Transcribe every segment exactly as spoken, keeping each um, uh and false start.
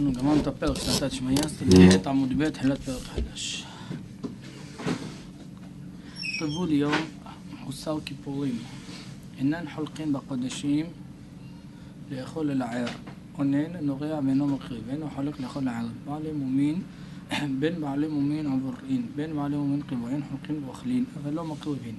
אנחנו גמרנו את הפרק סעתת שמיא, סתגלת עמוד ב', תחילת פרק חדש. טבול יום מוסר כיפורים, אינן חולקין בקודשים לאכול אל הער, אונן נורע ואינו מקריב, ואינו חולק לאכול לער, בעלי מומין, בין בעלי מומין עברין, בין בעלי מומין קיבוין חולקין ואוכלין, אבל לא מקריבין.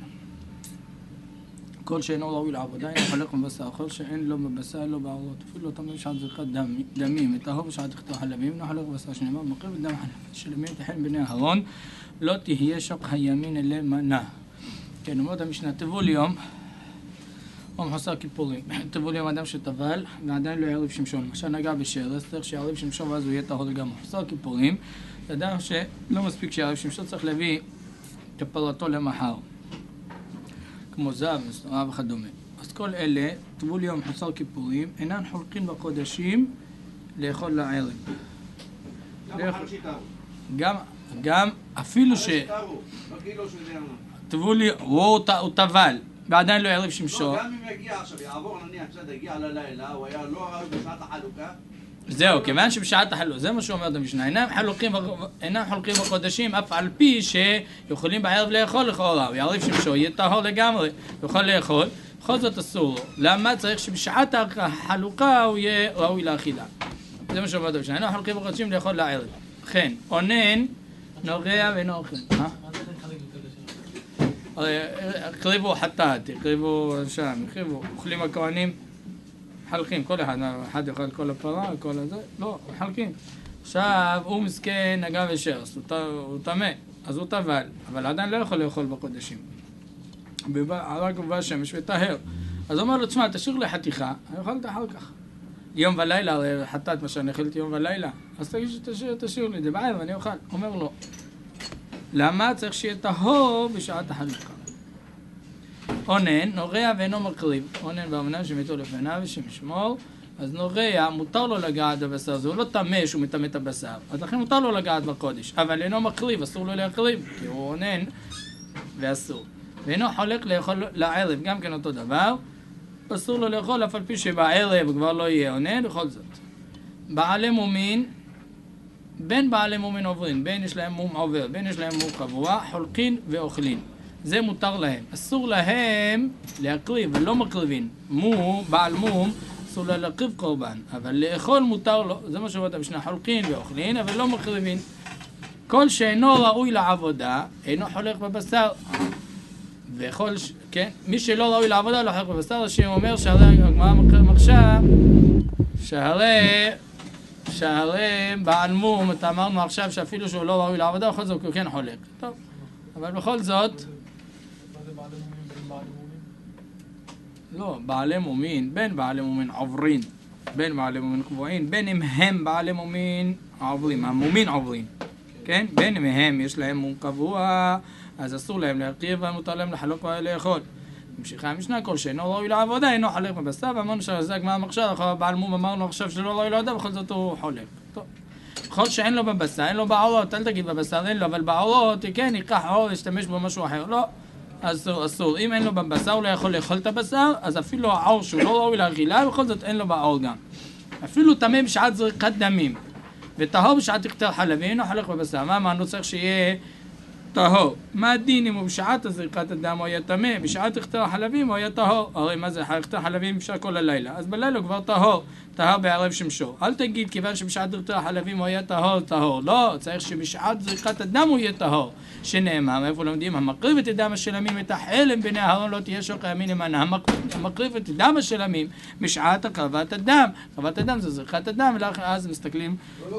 כל שאינו ראוי לעבודה, אינו חולק בבשר, כל שאין לו בבשר, אין לו בערות, אפילו לא תמיד בשעת זריקת דמים, מטהור בשעת תחתו חלבים, אינו חולק בבשר שנאמר, מקריב את דם חלב, שלמים תחן בני אהרון, לא תהיה שוק הימין אלי מנה. כן, אומרת המשנה, טבול יום, או מחוסר כיפורים, טבול יום אדם שטבל, ועדיין לא יערב שמשון, למשל נגע בשרס, צריך שיערב שמשון ואז הוא יהיה טהור לגמרי. מחוסר כיפורים, אדם שלא מספיק שיערב שמשון, צריך להביא כפרתו למחר. כמו זב, מסתורה וכדומה. אז כל אלה, טבול יום חוסר כיפורים, אינן חולקין בקודשים לאכול לערב. גם, גם, אפילו ש... טבול יום, הוא טבל, ועדיין לא יערב שמשון. גם אם יגיע עכשיו, יעבור נניח, בסדר, יגיע ללילה, הוא היה לא ערב בשעת החלוקה. זהו, כיוון שבשעת החלוקה, זה מה שאומרת המשנה, אינם חולקים, אינם חולקים בקודשים, אף על פי שיכולים בערב לאכול לכאורה, הוא יערב שמשון, יהיה טהור לגמרי, יוכל לאכול, בכל זאת אסור לו. למה? צריך שבשעת החלוקה הוא יהיה ראוי לאכילה. זה מה שאומרת המשנה, אינם חולקים בקודשים לאכול לערב. כן, אונן, נוגע ואינו אוכל. הקריבו חטאת, הקריבו שם, הקריבו, אוכלים הכהנים, חלקים, כל אחד, אחד יאכל כל הפרה, כל הזה, לא, חלקים. עכשיו, הוא מסכן, נגע ושרס, הוא טמא, אז הוא טבל, אבל עדיין לא יכול לאכול בקודשים. רק בא השמש וטהר. אז הוא אומר לו, תשמע, תשאיר לי חתיכה, אני אוכל את אחר כך. יום ולילה, הרי חטאת מה שאני אכלתי יום ולילה, אז תגיד שתשאיר, תשאיר לי, זה בערב, אני אוכל. אומר לו, למה צריך שיהיה טהור בשעת החלוקה? אונן, נורע ואינו מקריב. אונן באמנם שמתו לפניו ושמשמור, אז נורע, מותר לו לגעת בבשר, זה הוא לא טמא שהוא מטמא את הבשר, אז לכן מותר לו לגעת בקודש, אבל אינו מקריב, אסור לו להקריב, כי הוא אונן ואסור. ואינו חולק לאכול לערב, גם כן אותו דבר, אסור לו לאכול אף על פי שבערב כבר לא יהיה אונן, בכל זאת. בעלי מומין, בין בעלי מומין עוברין, בין יש להם מום עובר, בין יש להם מום קבוע, חולקין ואוכלין. זה מותר להם. אסור להם להקריב, ולא מקריבין. מום, בעל מום, אסור לה להקריב קורבן. אבל לאכול מותר לו, זה מה שאומרת המשנה, חולקין ואוכלין, אבל לא מקריבין. כל שאינו ראוי לעבודה, אינו חולק בבשר. וכל, כן, מי שלא ראוי לעבודה לא חולק בבשר, השם אומר שהרי הגמרא מקשה, שהרי... שהרי בעל מום, אתה אמרנו עכשיו שאפילו שהוא לא ראוי לעבודה, בכל זאת הוא כן חולק. טוב, אבל בכל זאת... מה זה בעלי מומין בין בעלי מומין? לא, בעלי מומין, בין בעלי מומין עוברין, בין בעלי מומין קבועים, בין אם הם בעלי מומין עוברים, המומין עוברים, כן? בין אם הם יש להם מום קבוע, אז אסור להם להרכיב ומותר להם לחלוק ולאכול. ממשיכה המשנה, כל שאינו ראוי לעבודה, אינו חולק בבשר, ואמרנו שזה הגמרא מקשה, בעל מום אמרנו עכשיו שלא ראוי לעבודה, בכל זאת הוא חולק. טוב. בכל שאין לו בבשר, אין לו בעורות, אל תגיד בבשר, אין לו, אבל בעורות, כן, ייקח עור, ישתמש בו משהו אחר, לא, אסור, אסור. אם אין לו בבשר, הוא לא יכול לאכול את הבשר, אז אפילו העור שהוא לא ראוי לאכילה, בכל זאת אין לו בעור גם. אפילו טמא בשעת זריקת דמים, וטהור בשעת תכתר חלבים, אינו חולק בבשר. מה אמרנו? צריך שיהיה טהור. מה הדין אם הוא בשעת זריקת הדם הוא היה טמא, בשעת תכתר החלבים הוא היה טהור? הרי מה זה תכתר חלבים אפשר כל הלילה, אז בלילה הוא כבר טהור, טהר בערב שמשו. אל תגיד כיוון שבשעת תכתר החלבים הוא היה טהור, טהור. לא, צריך שבשעת זריקת הדם הוא יהיה טהור. שנאמר, איפה לומדים? המקריב את דם השלמים את החלם בני אהרון לא תהיה שוק הימין למענה. המקריב את דם השלמים בשעת הקרבת הדם. קרבת הדם זה זריקת הדם, ואז מסתכלים.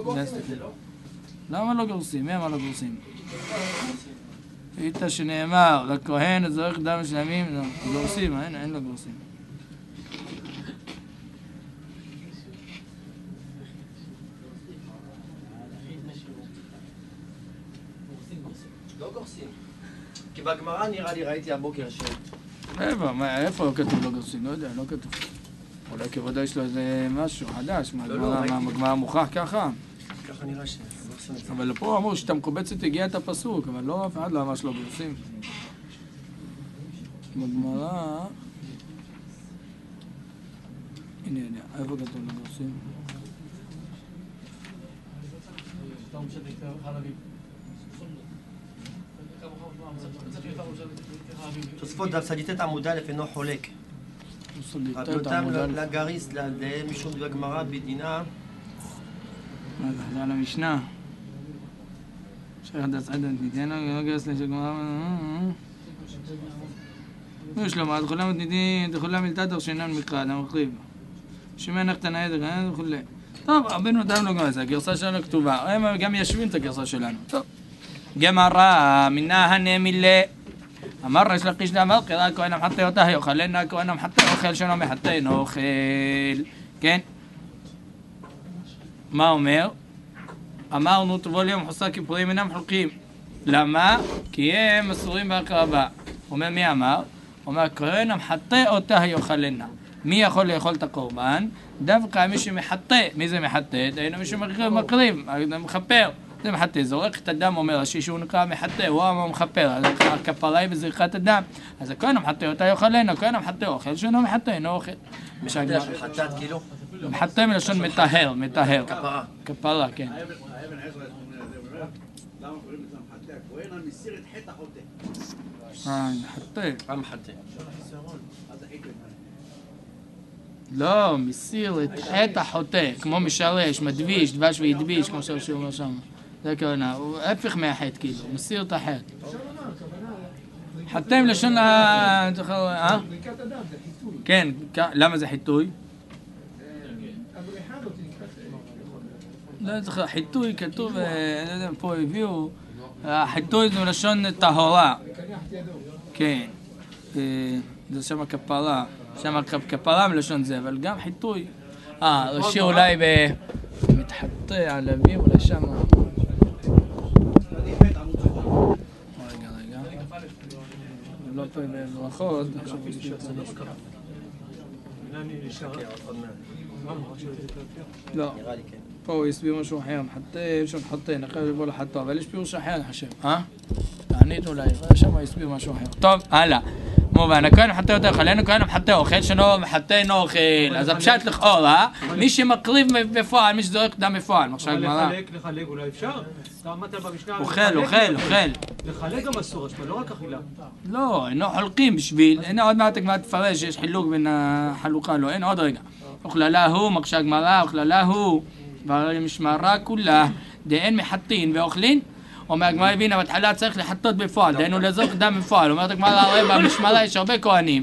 למה לא גורסים? מי אמר לא גורסים? איתה שנאמר, לכהן הזורך דם שלמים, גורסים, אין, אין לו גורסים. לא גורסים. כי בגמרא נראה לי ראיתי הבוקר ש... איפה לא כתוב לא גורסים? לא יודע, לא כתוב. אולי כבודו יש לו איזה משהו חדש, מהגמרא מוכח ככה? ככה נראה ש... אבל פה אמרו שאתה מקובצת הגיע את הפסוק, אבל לא, אף אחד לא ממש לא גורסים. בגמרא... הנה, הנה, איפה כתוב לא גורסים? תוספות דף סדיטת עמוד א' אינו חולק. רבנותם לגריס לעדיהם משום בגמרא בדינה. מה זה, זה על המשנה. שייך דס עדן תיתן, לא גרס לשגמרא. יש לו מה, דחולה מתנידין, דחולה מלתתר שאינן מקרא, המחריב. שמנך תנאי דגן וכו'. טוב, רבנו דם לא גרס, הגרסה שלנו כתובה. הם גם ישבים את הגרסה שלנו. טוב. גמרא, מנה הנמילה. אמר ריש לקיש דאמר, קרא הכהן המחטא אותה, יאכלנה הכהן המחטא אוכל שאינו מחטא אינו אוכל. כן? מה אומר? אמרנו תבוא ליום חוסה כיפורים אינם חולקים. למה? כי הם אסורים בהקרבה. אומר מי אמר? אומר הכהן המחטא אותה יאכלנה. מי יכול לאכול את הקורבן? דווקא מי שמחטא. מי זה מחטא? דהיינו מי שמקריב, מחפר. זה מחטא, זורק את הדם, אומר רש"י שהוא נקרא מחטא, הוא אמר מחפר, אז הכפרה היא בזריחת הדם. אז הכהן המחטא אותה יאכלנה, הכהן המחטא אוכל שאינו מחטא, אינו אוכל. מחטא של חטאת כאילו? מחטא מלשון מטהר, מטהר. כפרה. כפרה, כן. האבן עזרא אומר, למה קוראים לזה מחטא? הכהן המסיר את חטא החוטא. אה, מחטא. מה מחטא? לא, מסיר את חטא החוטא, כמו משרש, מדביש, דבש והדביש, כמו שהוא אומר שם. זה הכוונה, הוא הפך מהחטא כאילו, הוא מסיר את החטא. חטא עם לשון ה... אה? ברכת אדם, זה חיטוי. כן, למה זה חיטוי? הבריחה לא תנקרא. לא זוכר, חיטוי כתוב, לא יודע, פה הביאו, החיטוי זה מלשון טהורה. לקנח את ידו. כן, זה שם הכפרה, שם כפרה מלשון זה, אבל גם חיטוי. אה, ראשי אולי במתחטא על אביו, אולי שם. רגע, רגע. לא פה בברכות. לא. פה הוא הסביר משהו אחר, מחטא, שם חטא, נחל לבוא לחטא, אבל יש פירוש אחר, אני חושב, אה? תענית אולי, שם הוא הסביר משהו אחר. טוב, הלאה. מובן, הכהן מחטא אותה אוכל, אין הכהן מחטא אוכל, שאינו מחטא אינו אוכל. אז הפשט לכאורה, מי שמקריב בפועל, מי שזורק דם בפועל. עכשיו גמרא. לחלק, לחלק אולי אפשר? אתה אמרת במשנה... אוכל, אוכל, אוכל. לחלק גם אסור, לא רק אכילה. לא, אינו חולקים בשביל, הנה עוד מעט כבר תפרש, יש חילוק בין החלוקה, לא, אין עוד רגע. אוכללה הוא, מקשה גמרא, אוכללה הוא, והמשמרה כולה, דאין מחטין ואוכלין. אומר הגמרא הבינה, בהתחלה צריך לחטות בפועל, דהיינו לזרוק דם בפועל. אומרת הגמרא, הרי במשמרה יש הרבה כהנים,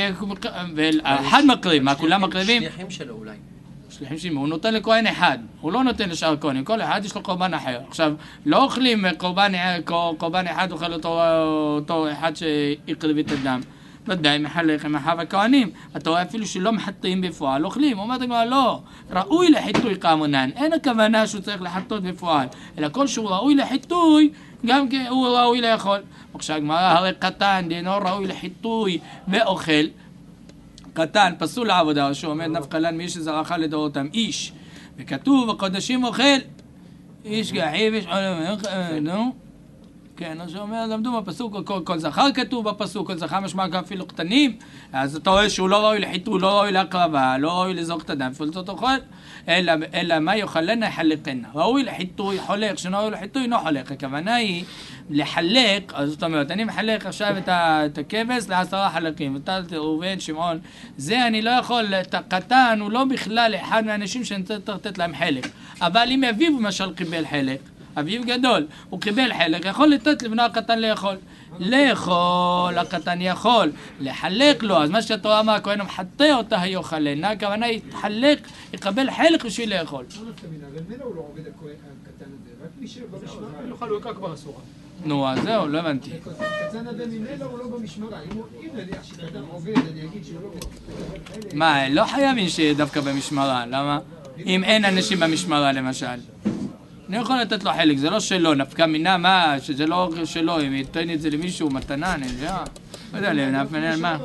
ואחד מקריב, מה כולם מקריבים? שליחים שלו אולי. שליחים שלו, הוא נותן לכהן אחד, הוא לא נותן לשאר כהנים, כל אחד יש לו קורבן אחר. עכשיו, לא אוכלים קורבן אחד, אוכל אותו אחד שהקריב את הדם. ודאי מחלק עם אחיו הכהנים, אתה רואה אפילו שלא מחטאים בפועל, אוכלים. אומרת הגמרא, לא, ראוי לחיטוי כאמונן, אין הכוונה שהוא צריך לחטות בפועל, אלא כל שהוא ראוי לחיטוי, גם הוא ראוי לאכול. עכשיו הגמרא, הרי קטן, דינו ראוי לחיטוי ואוכל, קטן, פסול לעבודה, שהוא אומר נפקא לן מי שזרחה לדורותם, איש, וכתוב, הקודשים אוכל, איש גחיב, איש עולם, נו, כן, אז הוא אומר, למדו בפסוק, כל, כל זכר כתוב בפסוק, כל זכר משמע גם אפילו קטנים, אז אתה רואה שהוא לא ראוי לחיטוי, לא ראוי להקרבה, לא ראוי לזרוק את הדם, פולצות אוכל, אלא, אלא מה יאכלנה יחלקנה, ראוי לחיטוי, חולק, שלא ראוי לחיטוי, אינו חולק, הכוונה היא לחלק, אז זאת אומרת, אני מחלק עכשיו את, ה, את הכבש לעשרה חלקים, אתה ראובן, שמעון, זה אני לא יכול, את הקטן הוא לא בכלל אחד מהאנשים שאני צריך לתת להם חלק, אבל אם אביו למשל קיבל חלק, אביו גדול, הוא קיבל חלק, יכול לתת לבנו הקטן לאכול. לאכול, הקטן יכול, לחלק לו, אז מה שהתורה אמרה, הכהן המחטא אותה יאכלנה, הכוונה היא תחלק, יקבל חלק בשביל לאכול. לא נפתא מינה, אבל מילא הוא לא עובד הכהן הקטן הזה, רק מי שבמשמרה. לא חלוקה כבר אסורה. נו, אז זהו, לא הבנתי. קטן הזה ממילא הוא לא במשמרה, אם נניח שקטן עובד, אני אגיד שהוא לא מקבל חלק. מה, לא חייבים שיהיה דווקא במשמרה, למה? אם אין אנשים במשמרה למשל. אני יכול לתת לו חלק, זה לא שלו, נפקא מינה, מה, שזה לא שלו, אם ייתן את זה למישהו, מתנה, אני יודע, לא יודע, נפקא מינה, מה?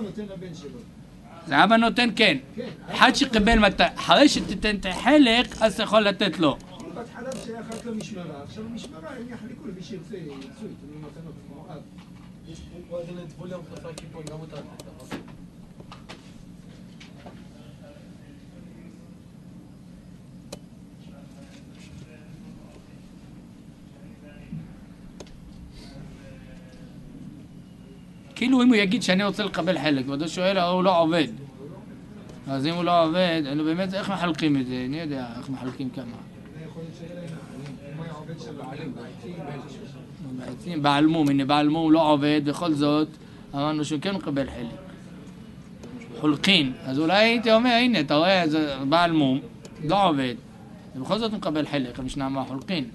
זה אבא נותן, כן. אחד שקיבל מתנה, אחרי שתיתן את החלק, אז אתה יכול לתת לו. בהתחלה שהיה רק למשמרה, עכשיו המשמרה הם יחליקו למי שירצה, ירצו, יתנו מתנות כמו אב. יש פה איזה לטבול יום חסר כיפור, גם אותה לתת. כאילו אם הוא יגיד שאני רוצה לקבל חלק, ואתה שואל, הוא לא עובד. אז אם הוא לא עובד, באמת, איך מחלקים את זה? אני יודע איך מחלקים כמה. בעל מום, הנה בעל מום לא עובד, בכל זאת, אמרנו שהוא כן מקבל חלק. חולקין, אז אולי הייתי אומר, הנה, אתה רואה, זה בעל מום, לא עובד. ובכל זאת מקבל חלק, המשנה אמרה חולקין.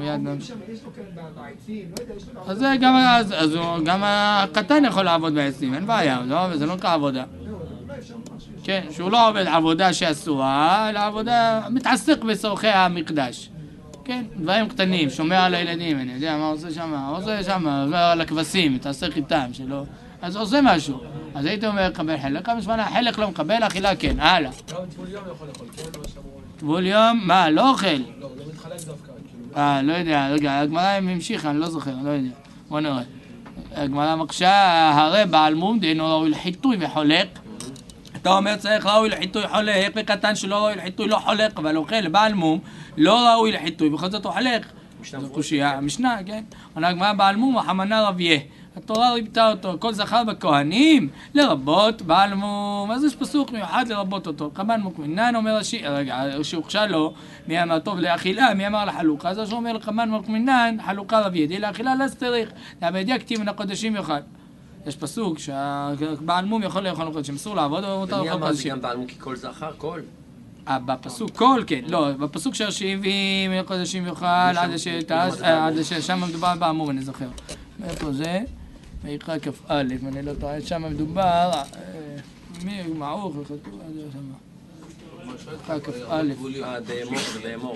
אז זה גם, אז גם הקטן יכול לעבוד בעצים, אין בעיה, זה לא נקרא עבודה. כן, שהוא לא עובד עבודה שאסורה, אלא עבודה, מתעסק בצורכי המקדש. כן, דברים קטנים, שומע על הילדים, אני יודע מה עושה שם, מה עושה שם, עובר על הכבשים, מתעסק איתם, שלא... אז עושה משהו. אז הייתי אומר, קבל חלק, כמה זמן החלק לא מקבל, אכילה כן, הלאה. גם טבול יום יכול לאכול, כן? לא שמור... טבול יום, מה, לא אוכל? לא, זה מתחלק דווקא, כאילו... אה, לא יודע, רגע, הגמרא המשיכה, אני לא זוכר, לא יודע. בוא נראה. הגמרא מקשה, הרי בעל מום דהינו ראוי לחיטוי וחולק. אתה אומר צריך ראוי לחיטוי חולק, וקטן שלא ראוי לחיטוי לא חולק, אבל אוכל בעל מום לא ראוי לחיטוי, בכל זאת הוא חולק. זו קושייה, המשנה, כן? הגמרא בעל מום החמנה רביה. התורה ריבתה אותו, כל זכר בכהנים, לרבות בעל מום. אז יש פסוק מיוחד לרבות אותו. קב"ן מוקמינן אומר השיר, רגע, שהוכשה לו, מי אמר טוב לאכילה, מי אמר לחלוקה. אז הוא אומר לקב"ן מוקמינן, חלוקה רביה, די לאכילה לא צריך, להבדיע כתיב מן הקודשים יאכל. יש פסוק שהבעל מום יכול לאכול קודשים, אסור לעבוד, אבל מותר לאכול קודשים. ומי אמר זה גם בעל מום כי כל זכר, כל? בפסוק כל, כן, לא, בפסוק של שבעים קודשים יאכל, עד ששם מדובר בעל מום, אני זוכר. איפה זה? ויקרא כ"א, אני לא טועה, שם מדובר, מי מעוך וכתוב, עד שם. ויקרא כ"א. אה, דאמור, זה דאמור.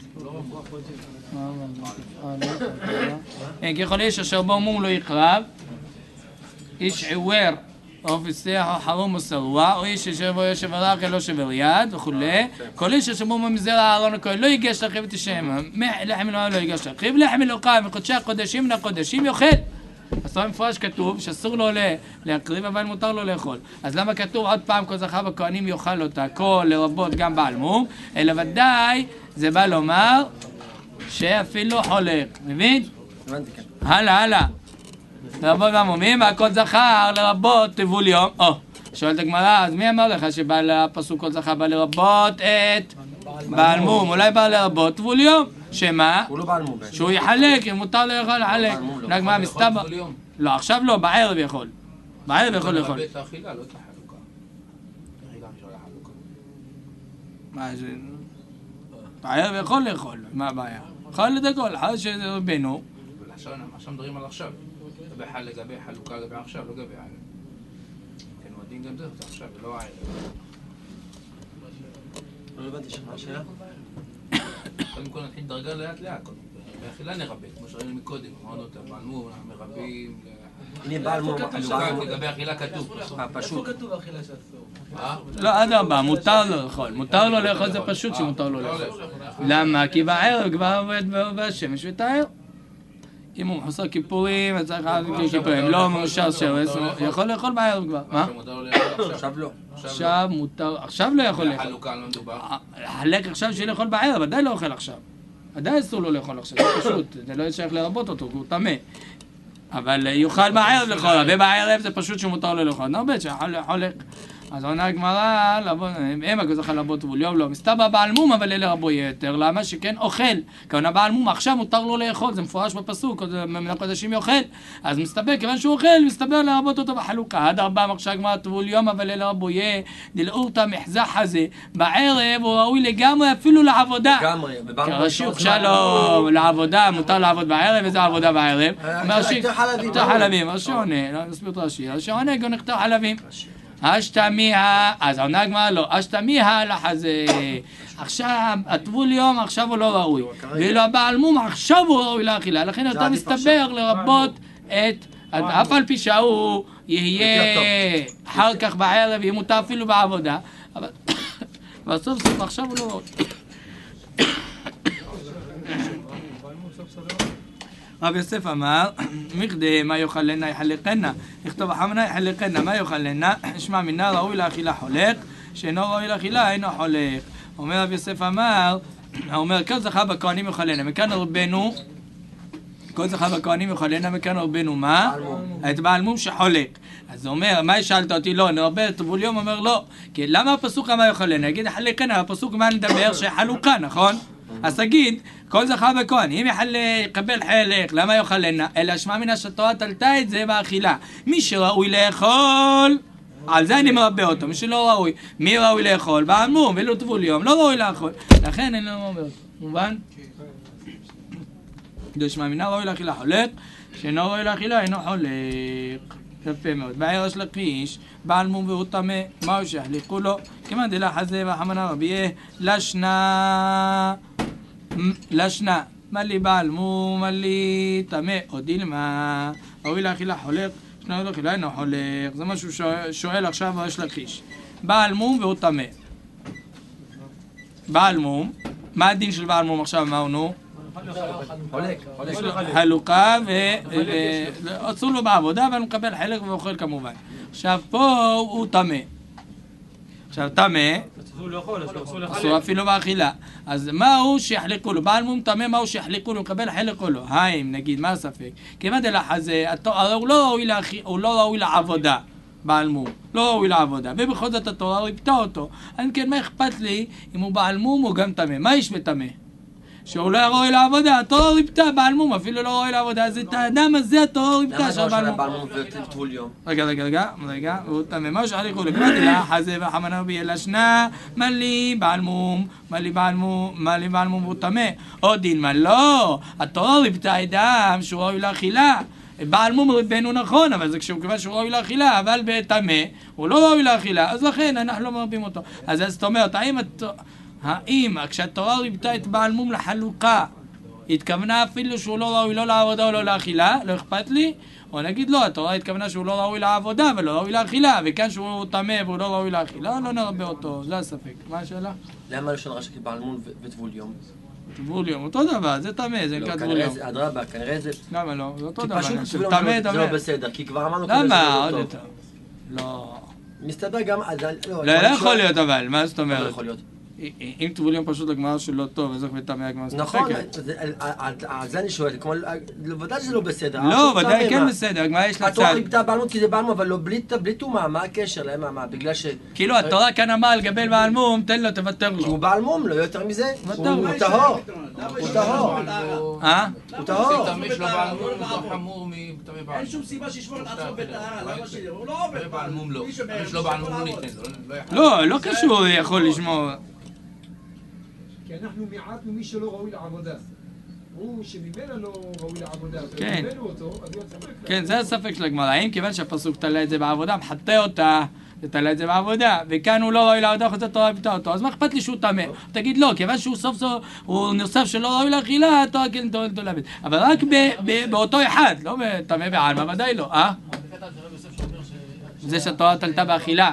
כן, ככל איש אשר בו מום לא יקרב, איש עיוור או פיסח או חרום או שרוע, או איש אשר בו יושב ערך לא שבר יד וכולי. כל איש אשר בו מזרע אהרון הכהן לא ייגש להקריב את השם, לחם אלוהים לא ייגש להקריב, לחם אלוהים מקודשי הקודשים מן הקודשים יאכל. אז במפורש כתוב שאסור לו להקריב, אבל מותר לו לאכול. אז למה כתוב עוד פעם כל זכר בכהנים יאכל אותה, כל לרבות גם בעל מום, אלא ודאי זה בא לומר שאפילו חולק, מבין? הלאה, הלאה. לרבות גם מומים, והכל זכר לרבות טבול יום. או, שואלת הגמרא, אז מי אמר לך שבא לפסוק כל זכר בא לרבות את בעל מום? אולי בא לרבות טבול יום. שמה? הוא לא בעל מום. שהוא יחלק, אם מותר לאכול לחלק. הגמרא מסתבר. לא, עכשיו לא, בערב יכול. בערב יכול לאכול. בית האכילה, לא את החלוקה. האכילה משהו לחלוקה. מה זה? בערב יכול לאכול, מה הבעיה? יכול לדקול, חד שזה רבנו. עכשיו מדברים על עכשיו. לגבי חלוקה, לגבי עכשיו, לא לגבי הערב. כן, הוא הדין גם זה, זה עכשיו, ולא הערב. לא הבנתי שמה השאלה? קודם כל נתחיל דרגה לאט לאט, באכילה נרבה, כמו שראינו מקודם, אמרנו אותה, בעלמו, מרבים... הנה בעל מום, לגבי אכילה כתוב, פשוט. איפה כתוב אכילה שאסור? לא, אדרבה, מותר לו לאכול, מותר לו לאכול זה פשוט שמותר לו לאכול. למה? כי בערב כבר עובד בשמש וטהר. אם הוא מחוסר כיפורים, אז צריך להגיד כיפורים, לא מאושר שרס, הוא יכול לאכול בערב כבר. מה? עכשיו לא. עכשיו מותר, עכשיו לא יכול לאכול. חלוקה לא מדובר. לחלק עכשיו שיהיה לאכול בערב, עדיין לא אוכל עכשיו. עדיין אסור לו לאכול עכשיו, זה פשוט, זה לא ישייך לרבות אותו, הוא טמא. אבל יוכל בערב לאכול, ובערב זה פשוט שמותר לו לאכול. נרבה שחולק. אז עונה הגמרא, אם הגוזר יכול לרבות טבול יום, לא. מסתבר בעל מום, אבל אלה רבו יתר. למה? שכן אוכל. כיוון הבעל מום, עכשיו מותר לו לאכול, זה מפורש בפסוק, מן הקודשים יאכל. אז מסתבר, כיוון שהוא אוכל, מסתבר לרבות אותו בחלוקה. עד ארבע מרשה הגמרא טבול יום, אבל אלה רבו יה, דלאורתא מחזח הזה. בערב הוא ראוי לגמרי אפילו לעבודה. לגמרי. כרשוך שלום, לעבודה, מותר לעבוד בערב, איזה עבודה בערב? נכתר חלבים, אז שעונה, לא נסביר את רש"י, אז שעונה גם נכתר חלבים. אשתמיה, אז העונה הגמרא לא, אשתמיה לחזה. עכשיו, הטבול יום, עכשיו הוא לא ראוי. ואילו הבעל מום, עכשיו הוא ראוי לאכילה. לכן אתה מסתבר לרבות את, אף על פי שהוא יהיה אחר כך בערב, יהיה מותר אפילו בעבודה. אבל בסוף סוף עכשיו הוא לא ראוי. רב יוסף אמר, מכדי מה יאכל לנה יחלקנה, לכתוב החמנה יחלקנה, מה יאכל לנה, שמע מינה ראוי לאכילה חולק, שאינו ראוי לאכילה אינו חולק. אומר רב יוסף אמר, אומר כל זכר בכהנים יאכל לנה, מכאן רבנו כל זכר בכהנים יכולנה מכאן רבנו, מה? את בעל מום שחולק. אז הוא אומר, מה שאלת אותי? לא, נרבה טבול יום, אומר לא. כי למה הפסוק מה יכולנה? נגיד, חלקנה, הפסוק מה נדבר שחלוקה, נכון? אז תגיד, כל זכר בכהן, אם יקבל חלק, למה יאכלנה? אלא שמע מן התורה תלתה את זה באכילה. מי שראוי לאכול, על זה אני מרבה אותו, מי שלא ראוי. מי ראוי לאכול? בעל מום, ולא טבול יום, לא ראוי לאכול. לכן אני לא מרבה אותו. מובן? כדי שמע מן ראוי לאכילה חולק, שאינו ראוי לאכילה אינו חולק. יפה מאוד. בעיר יש לקיש, בעל מום והוא טמא, מהו שיחליקו לו? כמעט דלחזה וחמנה רבייה, לשנה, לשנה, מלי בעל מום, מלי טמא, או דילמה, ראוי לאכילה חולק, שנה ראוי לאכילה אינו חולק. זה מה שהוא שואל עכשיו יש לקיש. בעל מום והוא טמא. בעל מום, מה הדין של בעל מום עכשיו, מה הוא נו? חלוקה, ועצו לו בעבודה, אבל הוא מקבל חלק ואוכל כמובן. עכשיו פה הוא טמא. עכשיו טמא, אסור אפילו באכילה. אז מה הוא שיחלקו לו? בעל מום טמא, מה הוא שיחלקו לו? מקבל חלק או לא? האם, נגיד, מה הספק? כיוון דלחזה, הוא לא ראוי לעבודה. בעל מום, לא ראוי לעבודה, ובכל זאת התורה ריפתה אותו. אם כן, מה אכפת לי אם הוא בעל מום או גם טמא? מה יש בטמא? שהוא לא ראוי לעבודה, התורה ריפתה בעל מום, אפילו לא ראוי לעבודה, אז את האדם הזה התורה ריפתה של בעל מום. למה לא בעל מום וטבול יום? רגע, רגע, רגע, רגע, והוא טמא, מה שחליכו לכבד אלא, חזה וחמנה רבייה לשנה, מלי בעל מום, מלי בעל מום, מלי בעל מום והוא טמא. עוד דין מה לא, התורה ריפתה אדם שהוא ראוי לאכילה. בעל מום ריבנו נכון, אבל זה כשהוא כיוון שהוא ראוי לאכילה, אבל בטמא הוא לא ראוי לאכילה, אז לכן אנחנו לא מרבים אותו. אז זאת אומרת, האם, האם כשהתורה ריבתה את בעל מום לחלוקה, התכוונה אפילו שהוא לא ראוי לא לעבודה או לא לאכילה, לא אכפת לי, או נגיד לא, התורה התכוונה שהוא לא ראוי לעבודה ולא ראוי לאכילה, וכאן שהוא טמא והוא לא ראוי לאכילה, לא נרבה אותו, זה הספק. מה השאלה? למה לשון רש"י בעל מום וטבול יום? טבול יום, אותו דבר, זה טמא, זה נקרא טבול יום. אדרבה, כנראה זה... למה לא? זה אותו דבר. כי פשוט טבול יום זה לא בסדר, כי כבר אמרנו כזה למה? שזה עוד לא יותר. טוב. לא. מסתבר גם... לא, לא יכול להיות אבל, מה זאת אומרת? לא יכול להיות. אם טבול יום פשוט לגמר שלא טוב, אז איך בטמא הגמר ספקת? נכון, על זה אני שואל, ודאי שזה לא בסדר. לא, ודאי כן בסדר, הגמר יש לה צד. התורה ריבתה בעל מום כי זה בעל מום, אבל לא בלי טומאה, מה הקשר להם? מה, בגלל ש... כאילו התורה כאן אמר לגבי בעל מום, תן לו, תוותר כי לו. הוא בעל מום, לא יותר מזה. תוותר הוא לו. טהור. הוא טהור. אה? הוא טהור. טמא שלו בעל מום הוא חמור מטמא בעל אין שום סיבה שישמור את עצמו בטהרה, למה ש... הוא לא עובד בעל מום לא. יש לו בעל מום לא ניתן לו. לא, לא קשור, הוא יכול לשמור. כי אנחנו מיעטנו מי שלא ראוי לעבודה. הוא שממנה לא ראוי לעבודה, כן. והבאנו אותו, אז הוא יצא מהכלל. כן, זה הספק של הגמרא. האם כיוון שהפסוק תלה את זה בעבודה, מחטא אותה, תלה את זה בעבודה, וכאן הוא לא ראוי לעבודה, חוצה תורה ריבתה אותו, אז מה אכפת לי שהוא טמא? תגיד לא, כיוון שהוא סוף סוף, הוא נוסף שלא ראוי לאכילה, התורה כן תורה לתולבת. אבל רק באותו אחד, לא טמא בעלמא, ודאי לא, אה? זה שהתורה תלתה באכילה.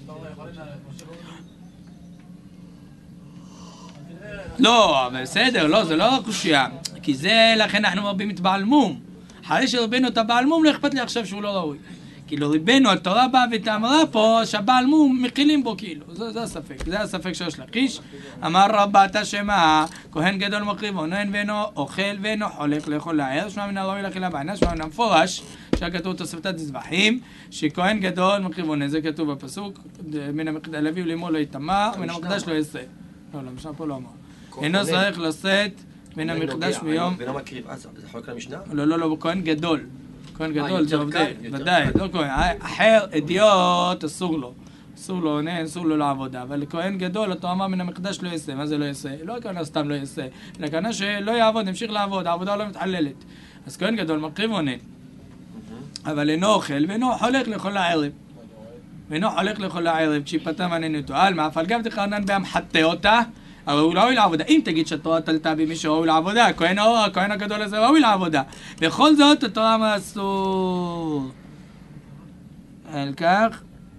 לא, בסדר, לא, זה לא קושיה. כי זה, לכן אנחנו מרבים את בעל מום. אחרי שרבינו את הבעל מום, לא אכפת לי עכשיו שהוא לא ראוי. כאילו ריבנו, התורה באה ואמרה פה שהבעל מום מכילים בו כאילו. זה, זה הספק, זה הספק שיש לקיש. אמר רבת השמה, כהן גדול מקריב עונן ואינו אוכל ואינו חולק לאכול לער, שמע מן הראוי לאכילה בעינה, שמע מן המפורש, שכתוב תוספתת זבחים, שכהן גדול מקריב עונן, זה כתוב בפסוק, מן המקדש לוי ולאמו לא יטמא, מן המקדש לא יעשה. לא, לא, משנה פה לא אמר. אינו צריך לשאת מן המקדש מיום... ואינו מקריב, אז זה חולק למשנה? לא, לא, לא, כהן גדול. כהן גדול זה עובדי, ודאי, לא כהן. אחר, אדיוט, אסור לו. אסור לו, עונה, אסור לו לעבודה. אבל לכהן גדול, אותו אמר מן המקדש לא יעשה. מה זה לא יעשה? לא הכוונה סתם לא יעשה. לכוונה שלא יעבוד, המשיך לעבוד, העבודה לא מתחללת. אז כהן גדול מקריב עונה. אבל אינו אוכל ואינו חולק לכל הערב. ואינו חולק לכל הערב, כשיפטר מעניינותו. על מה, אבל גם תכנן בהמחטא אותה, אבל הוא ראוי לעבודה. אם תגיד שהתורה תלתה במי שראוי לעבודה, הכהן האור, הכהן הגדול הזה ראוי לעבודה. בכל זאת, התורה מה אסור. על כך.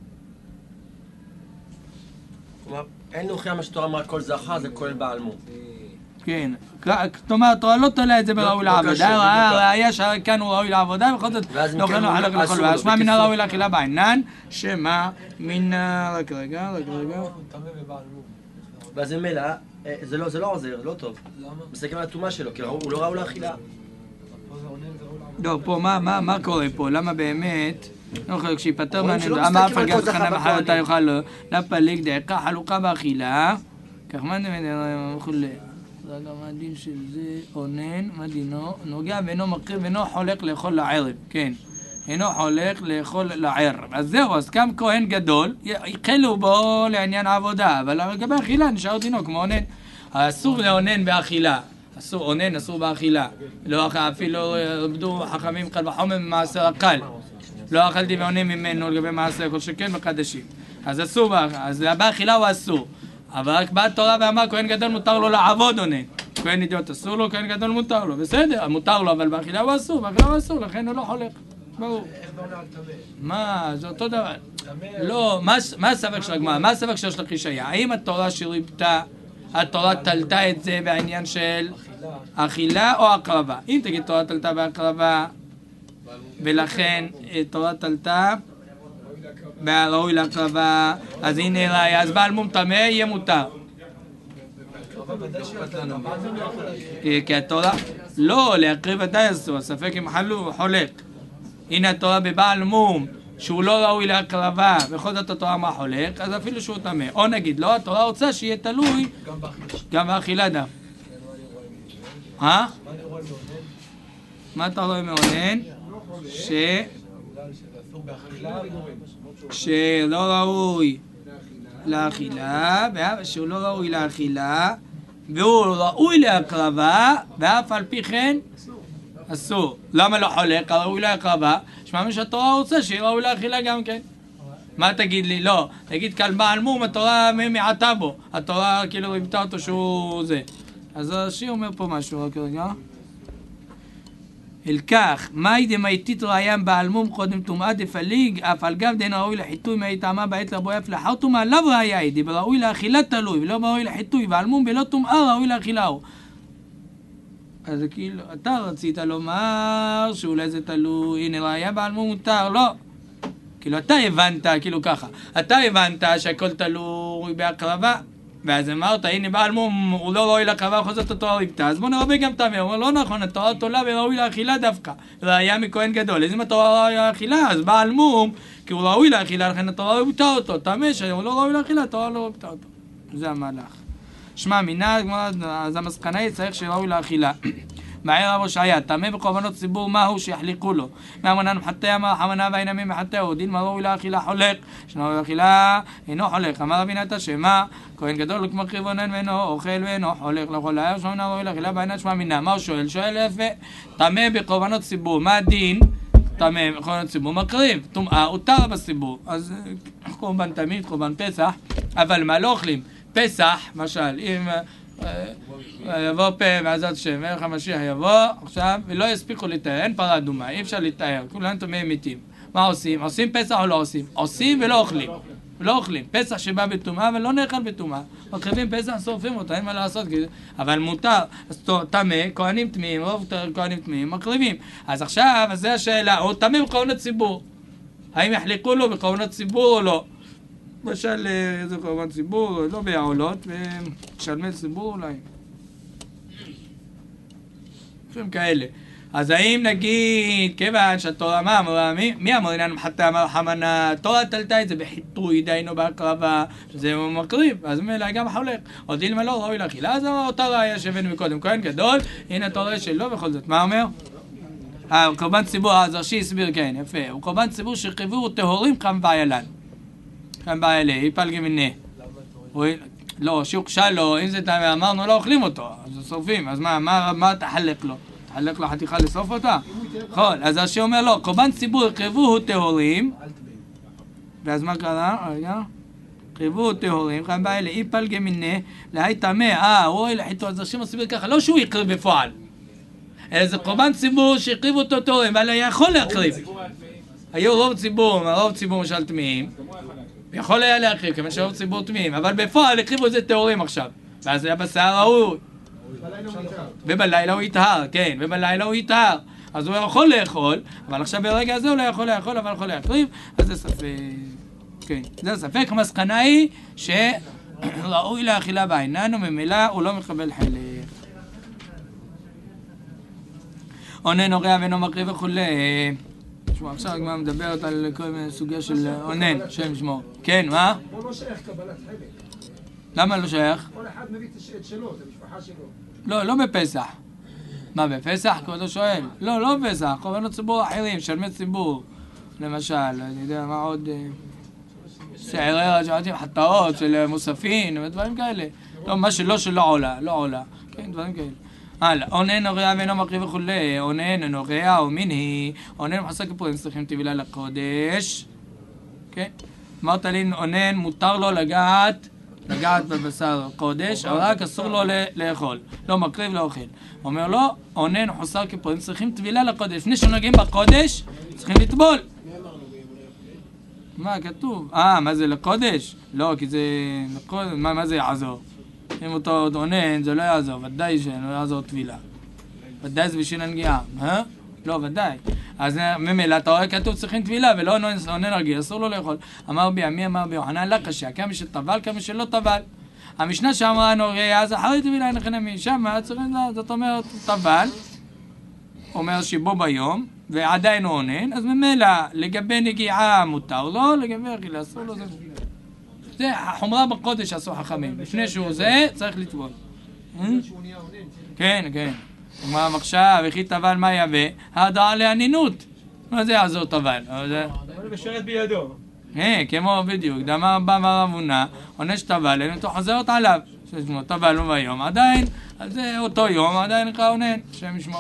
כלומר, אין להוכיח מה שתורה אמרה כל זכר, זה כולל בעל מום. כן. כלומר, התורה לא תולה את זה בראוי לעבודה, הראיה שכאן הוא ראוי לעבודה, ובכל זאת, לא אוכל לו חלק לכל בעיה. שמע מן הראוי לאכילה בעינן, שמה מן... רק רגע, רק רגע. ואז ממילא, זה לא עוזר, זה לא טוב. למה? מסתכל על הטומאה שלו, כי הוא לא ראוי לאכילה. לא, פה, מה, מה, מה קורה פה? למה באמת? לא יכול, כשיפטר רואים שלא מהנדו, אמר מסתכלים על פגז כל זכר חנה בכהנים. בחלותה יאכל לו, לפליג דעקה חלוקה באכילה, כך מה נדמה וכולי. זה גם הדין של זה, אונן, מה דינו? נוגע ואינו מקריב ואינו חולק לאכול לערב, כן. אינו חולק לאכול לערב. אז זהו, אז קם כהן גדול, החלו בו לעניין העבודה, אבל לגבי אכילה נשאר דינו כמו אונן. אסור לאונן באכילה. אסור, אונן אסור באכילה. לא אפילו עבדו חכמים קל וחומר ממעשר הקל. לא אכלתי ואונן ממנו לגבי מעשר כל שכן וחדשים. אז אסור, אז באכילה הוא אסור. אבל רק באה תורה ואמר, כהן גדול מותר לו לעבוד אונן. כהן אידיוט אסור לו, כהן גדול מותר לו. בסדר, מותר לו, אבל באכילה הוא אסור, באכילה הוא אסור, לכן הוא לא חולק. ברור. מה, זה אותו דבר. לא, מה הספק של הגמרא? מה הספק שיש לכיש היה? האם התורה שריבתה, התורה תלתה את זה בעניין של אכילה או הקרבה? אם תגיד תורה תלתה בהקרבה, ולכן תורה תלתה ראוי להקרבה, אז הנה ראיה, אז בעל מום טמא יהיה מותר. כי התורה, לא, להקריב ודאי אסור, הספק אם חלו, חולק. הנה התורה בבעל מום, שהוא לא ראוי להקרבה, בכל זאת התורה מה חולק, אז אפילו שהוא טמא. או נגיד, לא, התורה רוצה שיהיה תלוי גם באכילה דף. אה? מה אתה רואה מאונן? ש... שלא ראוי לאכילה, שהוא לא ראוי לאכילה, והוא ראוי להקרבה, ואף על פי כן אסור. למה לא חולק? ראוי להקרבה, שמע שהתורה רוצה שיהיה ראוי לאכילה גם כן. מה תגיד לי? לא. תגיד כאן בעל מום, התורה מעטה בו. התורה כאילו ריבתה אותו שהוא זה. אז השיר אומר פה משהו, רק רגע. אל כך, מאי דמייתית ראיים בעל מום קודם טומאה דפליג, אף על גב דין ראוי לחיתוי מאי טעמה בעת לרבו אף לאחר טומאה, לאו ראיה היא, דבראוי לאכילה תלוי, ולא בראוי לחיתוי, ועל מום בלא טומאה ראוי לאכילה הוא. אז כאילו, אתה רצית לומר שאולי זה תלוי, הנה ראיה בעל מום מותר, לא. כאילו, אתה הבנת, כאילו ככה, אתה הבנת שהכל תלוי בהקרבה, ואז אמרת, הנה בעל מום, הוא לא ראוי להקרבה, בכל זאת התורה ריבתה, אז בוא נרבה גם טמא. הוא אומר, לא נכון, התורה תולה וראוי לאכילה דווקא. ראיה מכהן גדול. אז אם התורה ראוי לאכילה, אז בעל מום, כי הוא ראוי לאכילה, לכן התורה ריבתה אותו. טמא שהוא לא ראוי לאכילה, התורה לא ריבתה אותו. זה המהלך. שמע, מנהג, אז המסקנה היא צריך שראוי לאכילה. מעיר רב הושעיה, טמא בקורבנות ציבור מהו שיחליקו לו. מהמונן מחטא אמר חמנה ואינמים מחטאו, דין מה ראוי לאכילה חולק, שאינו לאכילה אינו חולק. אמר רבי נתן שמה, כהן גדול כמו קריבונן ואינו אוכל ואינו חולק לכל הער, שאינו ראוי לאכילה בעינת שמע מינה. מה הוא שואל? שואל יפה, טמא בקורבנות ציבור, מה הדין? טמא בקורבנות ציבור מקריב, טומאה הותר בציבור. אז קורבן תמיד, קורבן פסח, אבל מה לא אוכלים? פסח, משל, אם יבוא פה בעזרת השם, מלך המשיח יבוא עכשיו, ולא יספיקו לתאר, אין פרה אדומה, אי אפשר לתאר, כולם טמאים מתים. מה עושים? עושים פסח או לא עושים? עושים ולא אוכלים. לא אוכלים. פסח שבא בטומאה ולא נאכל בטומאה. מקריבים פסח, שורפים אותה, אין מה לעשות, אבל מותר. אז טמא, כהנים טמאים, רוב כהנים טמאים, מקריבים. אז עכשיו, אז זה השאלה, הוא טמא בקורבנות ציבור. האם יחלקו לו בקורבנות ציבור או לא? למשל, איזה קורבן ציבור, לא בעולות, ומשלמי ציבור אולי. דברים כאלה. אז האם נגיד, כיוון שהתורה מה אמרה, מי, מי אמר איננו מחטא אמר חמנה, התורה תלתה את זה בחיטוי, דיינו בהקרבה, שזה מקריב, אז מלא גם חולק. עוד אילמה לא ראוי לאכילה, אז אותה ראיה שהבאנו מקודם, כהן גדול, הנה התורה שלו בכל זאת. מה אומר? אה, הוא קורבן ציבור, אז הרש"י הסביר, כן, יפה. הוא קורבן ציבור שחיברו טהורים חם בעיילן. חם בעיילה, יפלגי מיני. לא, שהוקשה לו, אם זה אמרנו לא אוכלים אותו, אז שורפים, אז מה, מה, מה תחלק לו? תחלק לו חתיכה לשרוף אותה? נכון, אז השי אומר לו, קורבן ציבור קרבוהו טהורים, ואז מה קרה? רגע, קרבוהו טהורים, חם בעיילה, יפלגי מיני, להי טמא, אה, הוא רואה לחיתו, אז השי מסביר ככה, לא שהוא יקריב בפועל, אלא זה קורבן ציבור שהקריבו אותו טהורים, אבל היה יכול להקריב. היו רוב ציבור, רוב ציבור משל טמאים, יכול היה להקריב, כיוון שרוב ציבור טמאים, אבל בפועל הקריבו את זה טהורים עכשיו, ואז היה בשר ראוי. ובלילה הוא יטהר, כן, ובלילה הוא יטהר, אז הוא יכול לאכול, אבל עכשיו ברגע הזה הוא לא יכול לאכול, אבל יכול להקריב, אז זה ספק, כן, זה ספק, המסקנה היא שראוי לאכילה בעינן, וממילא הוא לא מקבל חלק. אונן, נוגע ואינו מקריב וכולי. תשמע, עכשיו הגמרא מדברת על כל מיני סוגיה של אונן, שם ישמור. כן, מה? פה לא שייך קבלת חלק. למה לא שייך? כל אחד מביא את שלו, את המשפחה שלו. לא, לא בפסח. מה, בפסח? כבודו שואל. לא, לא בפסח, קורבנות ציבור אחרים, שלמי ציבור. למשל, אני יודע מה עוד... שערי רשעים, חטאות של מוספין ודברים כאלה. לא, מה שלא שלא עולה, לא עולה. כן, דברים כאלה. הלאה, אונן נוגע ואינו מקריב וכולי, אונן נוגע ומיני, אונן מחסה כפורים צריכים טבילה לקודש. כן? אמרת לי, אונן מותר לו לגעת, לגעת בבשר קודש, אבל רק אסור לו לאכול. לא מקריב, לא אוכל. אומר לו, אונן חוסר כפורים צריכים טבילה לקודש. לפני שנוגעים בקודש, צריכים לטבול. מה כתוב? אה, מה זה לקודש? לא, כי זה... מה, מה זה יעזור? אם אותו עוד עונן, זה לא יעזור, ודאי שלא יעזור טבילה. ודאי זה בשביל הנגיעה, אה? לא, ודאי. אז ממילא, אתה רואה כתוב צריכים טבילה, ולא עונן רגיל, אסור לו לאכול. אמר בי, מי אמר בי, יוחנן לא קשה, כמה שטבל, כמה שלא טבל. המשנה שאמרה נוגע, אז אחרי טבילה אין לכם מי, שם, זאת אומרת, טבל, אומר שיבו ביום, ועדיין הוא עונן, אז ממילא, לגבי נגיעה מותר לו, לגבי אכילה אסור לו, זה... זה החומרה בקודש עשו חכמים, לפני שהוא זה, צריך לטבול. כן, כן. מה עכשיו, וכי טבל מה יבא? ההדעה לענינות. מה זה יעזור טבל? אבל בשרת בידו. כן, כמו בדיוק, דמה בא מרבונה, עונש טבל, אין אותו חוזרת עליו. ששמו טבל הוא ביום, עדיין, אז זה אותו יום, עדיין נקרא עונן, שם ישמור.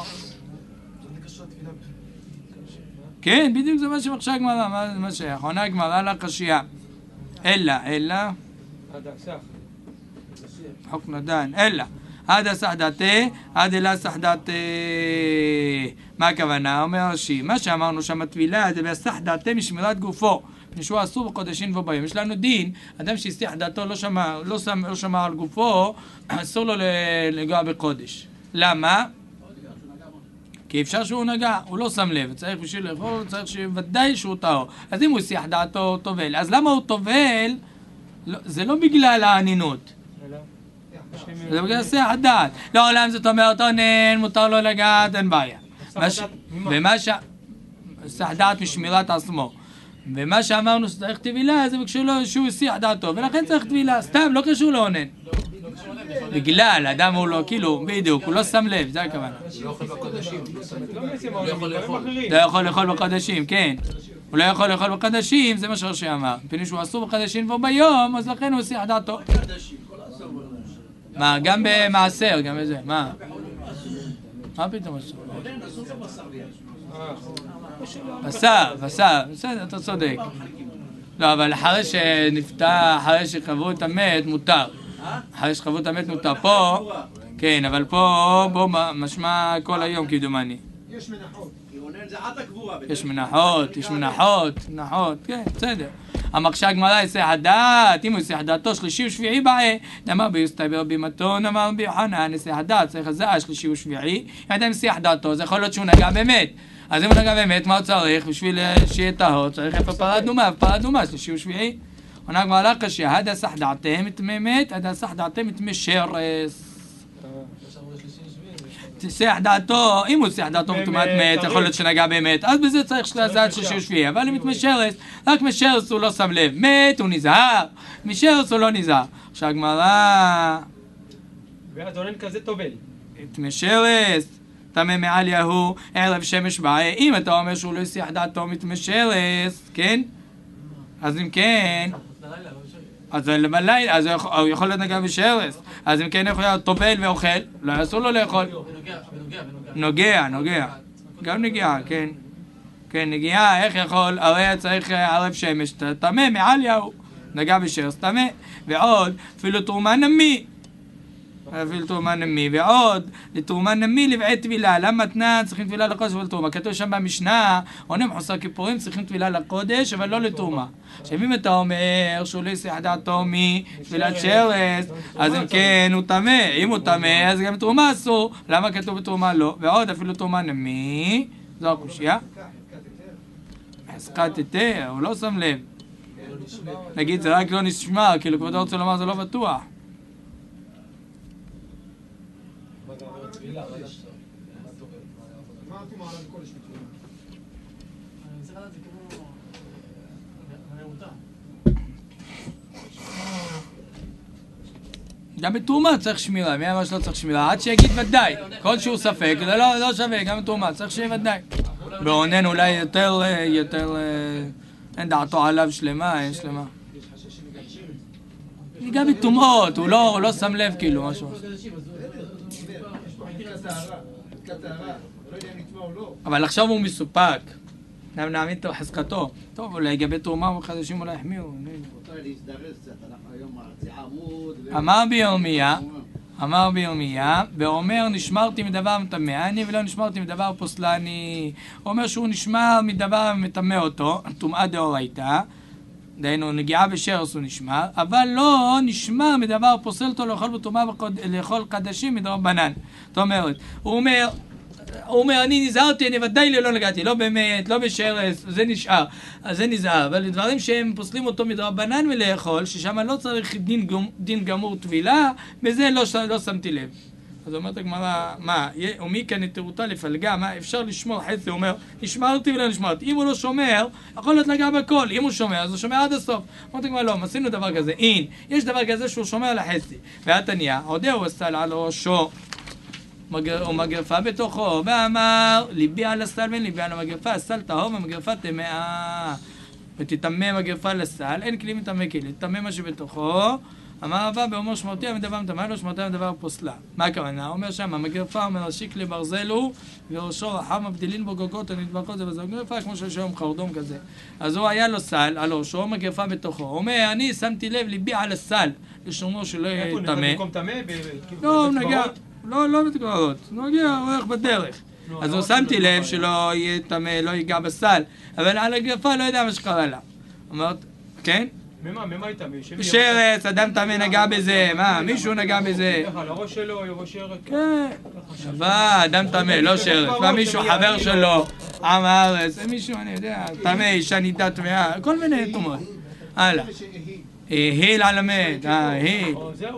כן, בדיוק זה מה שמחשה הגמרא, מה שייך, עונה הגמרא לקשייה. אלא, אלא, חוק נדן, אלא, עד הסחדתה, עד אלה סחדתה, מה הכוונה? אומר רש"י, מה שאמרנו שם הטבילה, זה בהסחדתה משמירת גופו, שהוא אסור בקודשים וביום. יש לנו דין, אדם שהסתיח דעתו לא שמע, לא שמע, לא שמע על גופו, אסור לו לגוע בקודש. למה? כי אפשר שהוא נגע, הוא לא שם לב, צריך בשביל לאכול, צריך שוודאי שהוא טהור. אז אם הוא הסיח דעתו, הוא טובל. אז למה הוא טובל? לא, זה לא בגלל הענינות. זה בגלל הסיח הדעת. לעולם זאת אומרת, עונן, מותר לו לגעת, אין בעיה. ומה ש... הסיח דעת משמירת עצמו. ומה שאמרנו שצריך טבילה, זה בקשור לו שהוא הסיח דעתו, ולכן צריך טבילה. סתם, לא קשור לעונן. בגלל, אדם הוא לא, כאילו, בדיוק, הוא לא שם לב, זה הכוונה. הוא לא יכול בקודשים. לא יכול לאכול. לא יכול לאכול בקודשים, כן. הוא לא יכול לאכול בקודשים, זה מה שרש"י אמר. מפני שהוא אסור בקודשים וביום, אז לכן הוא הסיח דעתו. מה, גם במעשר, גם בזה, מה? מה פתאום אסור? בשר, בשר, בסדר, אתה צודק. לא, אבל אחרי שנפטר, אחרי שקברו את המת, מותר. אחרי שקברו את המת מותר. פה, כן, אבל פה, בוא, משמע כל היום כדומני. יש מנחות. זה עד הקבורה. יש מנחות, יש מנחות, מנחות, כן, בסדר. המקשה הגמרא יסיח הדעת, אם הוא יסיח דעתו שלישי ושביעי בעיה, אמר ביוסטבר במתון, אמר ביוחנן, יסיח הדעת, צריך הזעה שלישי ושביעי, אם אדם יסיח דעתו, זה יכול להיות שהוא נגע באמת. אז אם הוא נגע באמת, מה הוא צריך? בשביל שיהיה טהור, צריך איפה פרה אדומה, פרה אדומה, שלישי ושביעי. עונה הגמרא לה קשה, הדה סח דעתם מתממת, הדה סח דעתם מתמשרס. תסיח דעתו, אם הוא תסיח דעתו מטומאת מת, יכול להיות שנגע באמת, אז בזה צריך שתעזת שלישי ושביעי, אבל אם מתמשרס, רק משרס הוא לא שם לב, מת הוא נזהר, משרס הוא לא נזהר. עכשיו הגמרא... ואז עונן כזה טובל. מתמשרס, תמה מעל יהו, ערב שמש בעיה, אם אתה אומר שהוא לא יסיח דעתו מתמשרס, כן? אז אם כן... אז בלילה, אז הוא יכול להיות נגע בשרס. אז אם כן, איך הוא היה טובל ואוכל? לא אסור לו לאכול. נוגע, נוגע. גם נגיעה, כן. כן, נגיעה, איך יכול? הרי צריך ערב שמש, תמה מעל יהו. נגע בשרס, תמה. ועוד, אפילו תרומה נמי. אפילו תרומה נמי. ועוד, לתרומה נמי לבעי טבילה. למה תנא צריכים טבילה לקודש ולתרומה? כתוב שם במשנה, עונים חוסר כיפורים צריכים טבילה לקודש, אבל לא לתרומה. עכשיו אם אתה אומר שהוא לא יסיח דעתו מטבילת שרס, אז אם כן הוא טמא. אם הוא טמא, אז גם תרומה אסור. למה כתוב בתרומה לא? ועוד, אפילו תרומה נמי. זו הקושייה. חזקת היתר, הוא לא שם לב. נגיד זה רק לא נשמע, כאילו כבודו רוצה לומר זה לא בטוח. אמרתי מעלה בקודש בתרומה. אני צריך לדעת, זה כמו... הנעותה. גם בתרומה צריך שמירה, מי אמר שלא צריך שמירה? עד שיגיד ודאי, כלשהו ספק, זה לא, לא שווה, גם בתרומה, צריך שיהיה ודאי. בעונן אולי יותר, יותר, אין דעתו עליו שלמה, אין שלמה. גם בתרומות, הוא לא, הוא לא שם לב כאילו, משהו. אבל עכשיו הוא מסופק. נעמיד את חזקתו. טוב, אולי לגבי תרומה חדשים אולי החמיאו. אמר בירמיה, אמר בירמיה, ואומר נשמרתי מדבר מטמא אני ולא נשמרתי מדבר פוסלני. הוא אומר שהוא נשמר מדבר מטמא אותו, טומאה דאורייתא, דהיינו נגיעה בשרס הוא נשמר, אבל לא נשמר מדבר פוסל אותו לאכול בטומאה לאכול קדשים מדרבנן. זאת אומרת, הוא אומר, הוא אומר, אני נזהרתי, אני ודאי לא נגעתי, לא באמת, לא בשרס, זה נשאר, אז זה נזהר. אבל דברים שהם פוסלים אותו מדרבנן מלאכול, ששם לא צריך דין, דין גמור טבילה, בזה לא, לא שמתי לב. אז אומרת הגמרא, מה, ומי כאן התירותה לפלגה, מה, אפשר לשמור חצי? הוא אומר, נשמרתי ולא נשמרתי. אם הוא לא שומר, יכול להיות לגע בכל. אם הוא שומר, אז הוא שומר עד הסוף. אומרת הגמרא, לא, עשינו דבר כזה. אין, יש דבר כזה שהוא שומר על החצי. והתניא, עודה הוא עשה על ראשו. או מגרפה בתוכו, ואמר ליבי על הסל ואין ליבי על המגרפה, הסל טהור והמגרפה טמאה, ותטמא מגרפה לסל, אין כלי מטמא כלי, תטמא מה שבתוכו. אמר רבא באומר שמרתי המדבר מטמא לא שמרתי המדבר פוסלה. מה הכוונה? אומר שם המגרפה אומר שיק לברזל הוא וראשו רחב מבדילין בו גוגות הנדבקות זה בזה מגרפה כמו שיש היום חרדום כזה. אז הוא היה לו סל על ראשו מגרפה בתוכו. הוא אומר אני שמתי לב ליבי על הסל לשומו שלא יהיה טמא. איפה נתן במקום טמא? לא, נגע לא, לא מתגררות, נוגע, הוא הולך בדרך. אז הוא שמתי לב שלא יהיה טמא, לא ייגע בסל, אבל על הגרפה לא יודע מה שקרה לה. אמרת, כן? ממה, ממה הייתה? בשרץ, אדם טמא נגע בזה, מה, מישהו נגע בזה. ככה, לראש שלו, ראש שרץ. כן, שווה, אדם טמא, לא שרץ. מה מישהו, חבר שלו, עם הארץ, מישהו, אני יודע, טמא, אישה נידה טמאה, כל מיני תומות. הלאה. היל על המת, היל.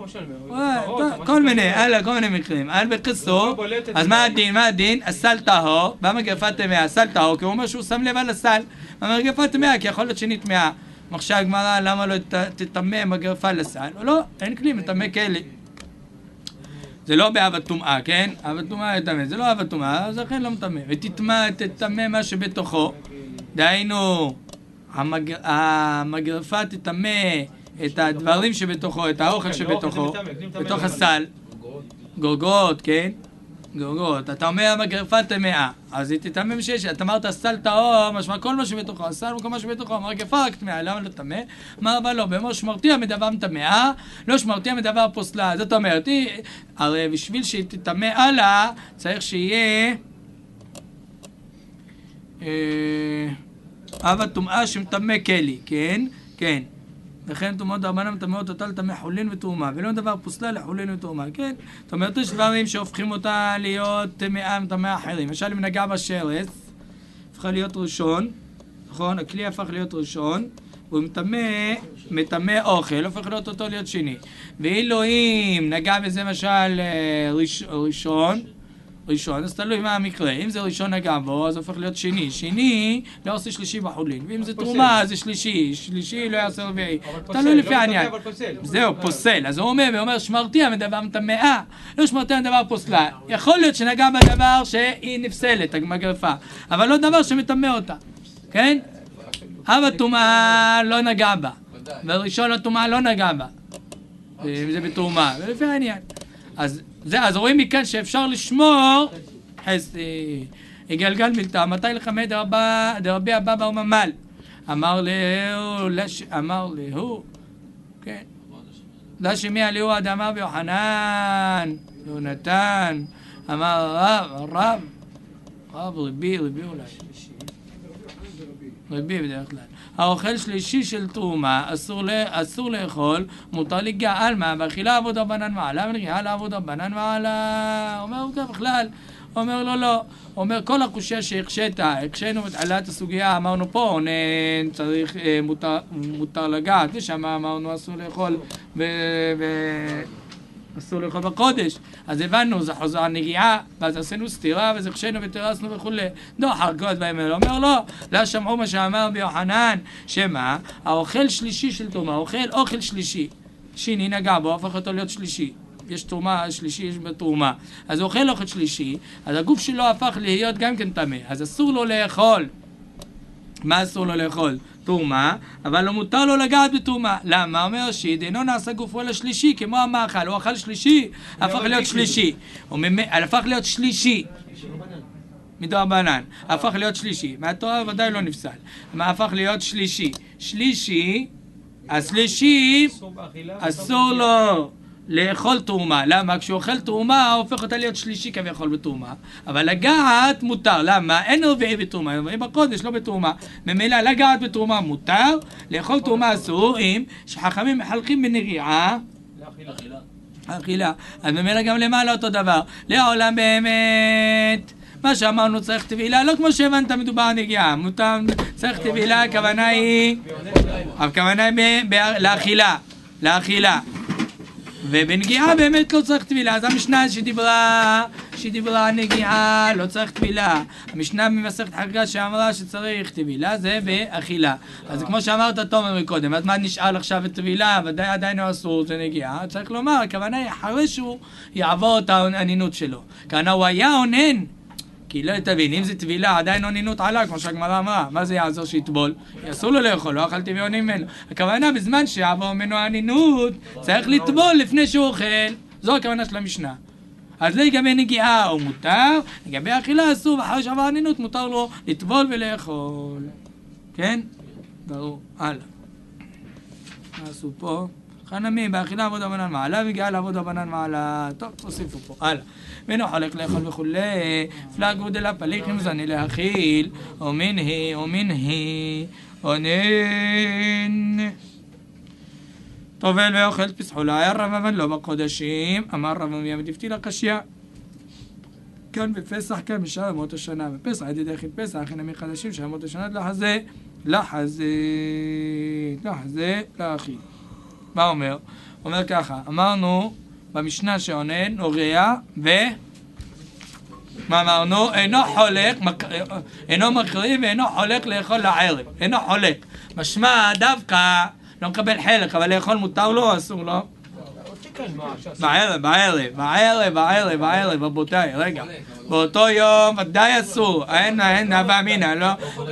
כל מיני, הלאה, כל מיני מקרים. על בקיצור, אז מה הדין, מה הדין? הסל טהור, במגרפה טמאה, הסל טהור, כי הוא אומר שהוא שם לב על הסל. במגרפה טמאה, כי יכול להיות שנטמאה. מחשב הגמרא, למה לא תטמא מגרפה לסל? לא, אין כלי, מטמא כלי. זה לא באהבת טומאה, כן? אהבת טומאה יטמא, זה לא אהבת טומאה, אז לכן לא מטמא. ותטמא, תטמא מה שבתוכו. דהיינו, המגרפה תטמא את הדברים שבתוכו, את האוכל שבתוכו, בתוך הסל. גורגות, כן? גורגות. אתה אומר המגרפה טמאה, אז היא תטמא משש. אתה אמרת הסל טהור, משמע כל מה שבתוכו, הסל הוא כל מה שבתוכו, המגרפה רק טמאה, למה לא טמא? מה אבל לא, באמור שמרתיה מדבר טמאה, לא שמרתיה מדבר פוסלה. זאת אומרת, הרי בשביל שהיא תטמא הלאה, צריך שיהיה אהבה טומאה שמטמא כלי, כן? כן. וכן תומות דרבנן מטמאות אותה לטמא חולין ותרומה, ולא דבר פוסלה לחולין ותרומה, כן? זאת אומרת, יש דברים שהופכים אותה להיות טמאה מטמא אחרים. למשל, אם נגע בשרץ, הפכה להיות ראשון, נכון? הכלי הפך להיות ראשון, והוא מטמא, מטמא אוכל, הופך להיות אותו להיות שני. ואילו אם נגע בזה משל ראש, ראשון, ראשון, אז תלוי מה המקרה. אם זה ראשון נגע בו, אז הופך להיות שני. שני לא עושה שלישי בחולין. ואם זה תרומה, זה שלישי. שלישי לא יעשה רביעי. תלוי לפי העניין. זהו, פוסל. אז הוא אומר, ואומר, שמרתי המדבר מטמאה. לא שמרתי המדבר פוסלה. יכול להיות שנגע בדבר שהיא נפסלת, המגרפה. אבל לא דבר שמטמא אותה. כן? אבא טומאה לא נגע בה. וראשון הטומאה לא נגע בה. אם זה בתרומה. ולפי העניין. אז זה, אז רואים מכאן שאפשר לשמור חסי, יגלגל מלטה, מתי לכמת דרבי אבא וממל? אמר להו, אמר להו, כן, לא שמיע להו עד אמר ביוחנן, יונתן, אמר רב, רב, רב, רבי, רבי אולי, רבי בדרך כלל. האוכל שלישי של תרומה אסור, לה, אסור לאכול, מותר להגיע על מה, ואכילה עבוד רבנן מעלה, ונגיעה לעבוד רבנן מעלה. אומר הוא כך בכלל, אומר לו לא, אומר כל הקושיה שהקשית, הקשינו בתחילת הסוגיה, אמרנו פה, עונן, צריך, מותר, מותר לגעת, ושם אמרנו אסור לאכול, ו... ו אסור לאכול בקודש. אז הבנו, זה חוזר הנגיעה, ואז עשינו סתירה, וזה חשנו ותרסנו וכולי. דוחר כל הדברים האלה. אומר לא, לא שמעו מה שאמר ביוחנן, שמה? האוכל שלישי של תרומה, אוכל אוכל שלישי. שני נגע בו, הפך אותו להיות שלישי. יש תרומה, שלישי יש בתרומה. אז הוא אוכל אוכל שלישי, אז הגוף שלו הפך להיות גם כן טמא. אז אסור לו לאכול. מה אסור לו לאכול? תרומה, אבל לא מותר לו לגעת בתרומה. למה? אומר שיד, אינו נעשה גופו לשלישי, כמו המאכל, הוא אכל שלישי, הפך להיות שלישי. הוא הפך להיות שלישי. מדרבנן. הפך להיות שלישי. מהתורה ודאי לא נפסל. מה הפך להיות שלישי? שלישי, השלישי, אסור לו לאכול תרומה. למה? כשהוא אוכל תרומה, הוא הופך אותה להיות שלישי כביכול בתרומה. אבל לגעת מותר. למה? אין רביעי בתרומה. רביעי בקודש, לא בתרומה. ממילא לגעת בתרומה מותר, לאכול תרומה אסור, אם שחכמים מחלקים בנגיעה. לאכילה. אכילה. אז ממילא גם למעלה אותו דבר. לעולם באמת. מה שאמרנו צריך טבילה, לא כמו שהבנת מדובר נגיעה. מותר, צריך טבילה, הכוונה היא... הכוונה היא לאכילה. לאכילה. ובנגיעה באמת לא צריך טבילה. אז המשנה שדיברה, שדיברה נגיעה, לא צריך טבילה. המשנה ממסכת חגיגה שאמרה שצריך טבילה, זה באכילה. אז כמו שאמרת תומר מקודם, אז מה נשאל עכשיו בטבילה? ודאי עדיין לא אסור, זה נגיעה. צריך לומר, הכוונה היא אחרי שהוא יעבור את הענינות שלו. כוונה הוא היה עונן. כי לא תבין, אם זה טבילה, עדיין עונינות עלה, כמו שהגמרא אמרה, מה זה יעזור שיטבול? אסור לו לאכול, לא אכלתי ועונים ממנו. הכוונה בזמן שיעבור ממנו הענינות, צריך לטבול לפני שהוא אוכל. זו הכוונה של המשנה. אז לגבי נגיעה הוא מותר, לגבי אכילה אסור, ואחרי שעבר הענינות מותר לו לטבול ולאכול. כן? ברור. הלאה. מה עשו פה? חנמי, באכילה עבוד הבנן מעלה, וגיעה לעבוד הבנן מעלה. טוב, תוסיפו פה. הלאה. ואינו חולק לאכול וכולי, פלג גודל הפליחים זני להאכיל, אומין היא, אומין היא, עונן. טובל ואוכל פסחולה, היה רב אבל לא בקודשים, אמר רב ומיד דפתי לקשיא. כאן בפסח, כאן בשעה ימות השנה, בפסח, עד ידי יחיד פסח, הנה מחדשים של ימות השנה, לחזה, לחזה, לחזה, לאכיל. מה אומר? אומר ככה, אמרנו במשנה שעונן, אוריה, ו... מה אמרנו? אינו חולק, מק... אינו מקריב ואינו חולק לאכול לערב. אינו חולק. משמע דווקא לא מקבל חלק, אבל לאכול מותר לו או אסור לו? בערב, בערב, בערב, בערב, בערב, רבותיי, רגע. באותו יום ודאי אסור. אין, אין, נבא מינה, לא?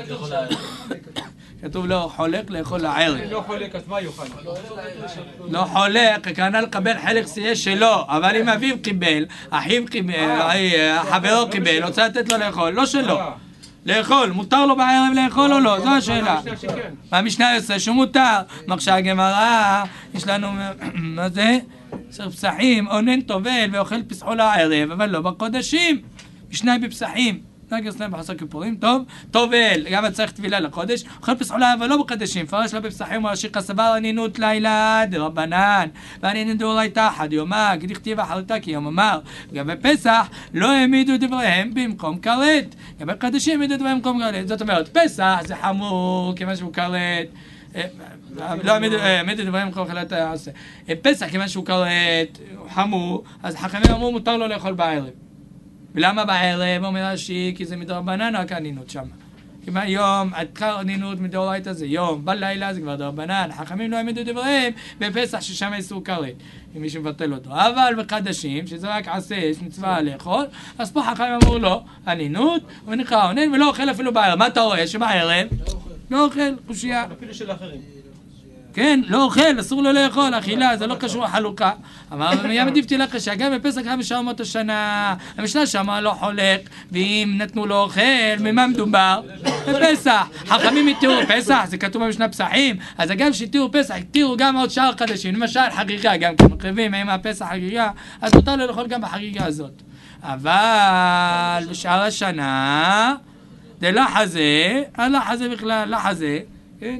כתוב לו חולק לאכול לערב. לא חולק, אז מה יאכל? לא חולק, כנראה לקבל חלק סייה שלו, אבל אם אביו קיבל, אחיו קיבל, חברו קיבל, רוצה לתת לו לאכול, לא שלו. לאכול, מותר לו בערב לאכול או לא? זו השאלה. והמשנה יוצא שהוא מותר. מרשה הגמרא, יש לנו, מה זה? צריך פסחים, עונן טובל ואוכל פסחו לערב, אבל לא בקודשים. משנה בפסחים. נגר סלם בחסר כיפורים, טוב, טובל, גם צריך טבילה לחודש, אוכל פסחולה אבל לא בקדשים, פרש לה בפסחים ולהשאיר סבר ענינות לילה דרבנן, וענינות דאורייתא חד יומא, כדכתיב אכלת כי יום אמר, גם בפסח לא העמידו דבריהם במקום כרת, גם בקדשים העמידו דבריהם במקום כרת, זאת אומרת, פסח זה חמור, כיוון שהוא כרת, לא העמידו דבריהם במקום כרת, פסח כיוון שהוא כרת, חמור, אז חכמים אמרו מותר לו לאכול בערב. ולמה בערב? אומר רש"י, כי זה מדרבנן רק הענינות שם. כי מהיום, התחר ענינות מדאורייתא זה יום, בלילה זה כבר דרבנן, חכמים לא העמידו דבריהם, בפסח ששם איסור כרת, אם מישהו מבטל אותו. אבל בקדשים, שזה רק עשה, יש מצווה לאכול, אז פה חכמים אמרו לו, ענינות, ונקרא עונן, ולא אוכל אפילו בערב. מה אתה רואה? שבערב לא אוכל, חושייה. אפילו של האחרים. כן, לא אוכל, אסור לו לאכול, אכילה, זה לא קשור לחלוקה. אבל ים דפתי לך שגם בפסח גם בשעה ימות השנה, המשנה שמה לא חולק, ואם נתנו לו אוכל, ממה מדובר? בפסח. חכמים התירו פסח, זה כתוב במשנה פסחים, אז גם שהתירו פסח, התירו גם עוד שאר חדשים, למשל חגיגה, גם כמקריבים, עם הפסח חגיגה, אז מותר לו לאכול גם בחגיגה הזאת. אבל בשאר השנה, זה לחזה, הלחזה בכלל, לחזה, כן?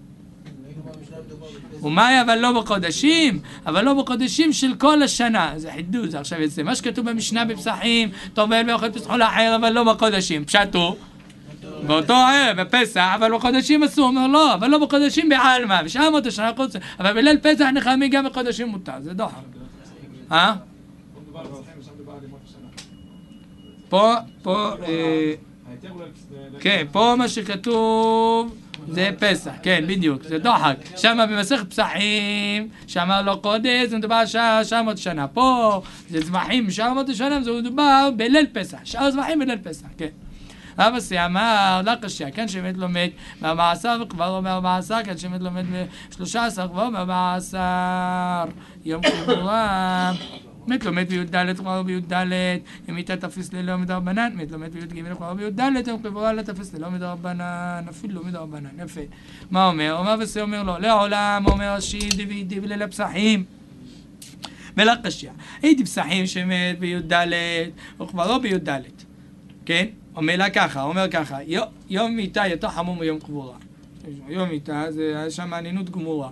ומאי אבל לא בקודשים, אבל לא בקודשים של כל השנה. זה חידוש, זה עכשיו יצא. מה שכתוב במשנה בפסחים, טובל ואוכל פסחו לאחר, אבל לא בקודשים. פשטו, באותו ערב, בפסח, אבל בקודשים אסור. אומר לא, אבל לא בקודשים בעלמא, בשעה מות השנה חוץ. אבל בליל פסח נחמי גם בקודשים מותר, זה דוחק. אה? לא מדובר על פסחים, עכשיו מדובר על ימות השנה. פה, פה, אה, ההיתר הוא ל- כן, פה מה שכתוב זה פסח, כן, בדיוק, זה דוחק. שם במסכת פסחים, שאמר לו קודש, זה מדובר על שבע מאות שנה. פה זה זבחים שבע מאות שנה, זה מדובר בליל פסח. שאר זבחים בליל פסח, כן. אבא סי אמר, לא קשה, כאן שבאמת לומד בארבע עשר וכבר אומר בארבע עשר, כאן שבאמת לומד בשלושה עשר וכבר אומר בארבע עשר. יום כיפורם. מת לומד בי"ד כבר בי"ד, אם איתה תפיס ללא מדרבנן, מת לומד בי"ג כבר בי"ד, יום כיפורם לא תפיס ללא מדרבנן, אפילו מדרבנן, יפה. מה אומר? אומר וסי אומר לו, לעולם אומר שידי וידי בליל הפסחים. ולא קשיא, הייתי פסחים שמת בי"ד, או כבר לא בי"ד, כן? אומר לה ככה, אומר ככה, יום מיתה יותר חמור מיום קבורה. יום מיתה זה שם מעניינות גמורה.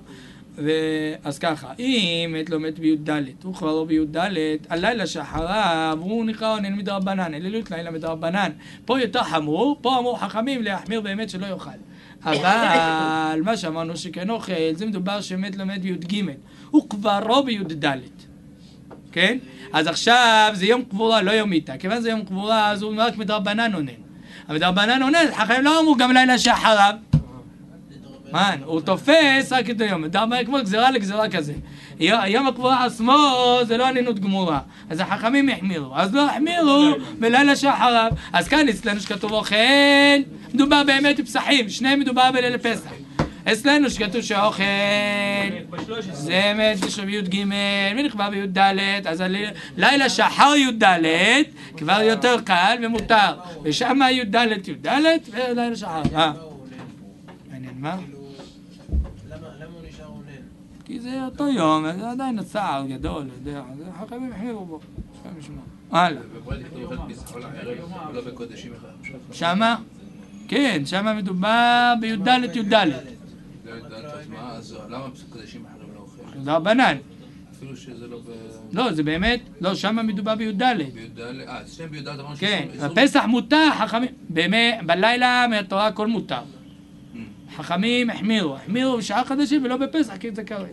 אז ככה, אם מת לא מת בי"ד, הוא כבר לא בי"ד, הלילה שאחריו הוא נקרא עונן מדרבנן, אלילות לילה מדרבנן. פה יותר חמור, פה אמרו חכמים להחמיר באמת שלא יאכל. אבל מה שאמרנו שכן אוכל, זה מדובר שמת לא מת בי"ג, הוא כבר לא בי"ד. כן? אז עכשיו זה יום קבורה, לא יום מיתה. כיוון זה יום קבורה, אז הוא רק מדרבנן עונן. המדרבנן עונן, חכמים לא אמרו גם לילה שאחריו. מן, הוא תופס רק את היום, מדרבנן כמו גזירה לגזירה כזה. יום הקבורה עצמו זה לא ענינות גמורה. אז החכמים יחמירו. אז לא יחמירו בלילה שאחריו. אז כאן אצלנו שכתוב אוכל, מדובר באמת בפסחים, שניהם מדובר בליל פסח. אצלנו שכתוב שאוכל זה מת בי"ג ונכבה בי"ד, אז לילה שאחר י"ד כבר יותר קל ומותר, ושם י"ד י"ד ולילה שאחר. אה, מעניין, מה? למה הוא נשאר עונן? כי זה אותו יום, זה עדיין הצער גדול, יודע, זה חכמים החמירו בו. הלאה. שמה? כן, שמה מדובר בי"ד י"ד. אז למה קודשים אחרים לא אוכל? זה רבנן. אפילו שזה לא ב... לא, זה באמת, לא, שמה מדובר בי"ד. בי"ד, אה, שניהם בי"ד, אמרנו כן, בפסח מותר, חכמים, בלילה מהתורה הכל מותר. חכמים החמירו, החמירו בשעה חדשים ולא בפסח, כי זה קרב.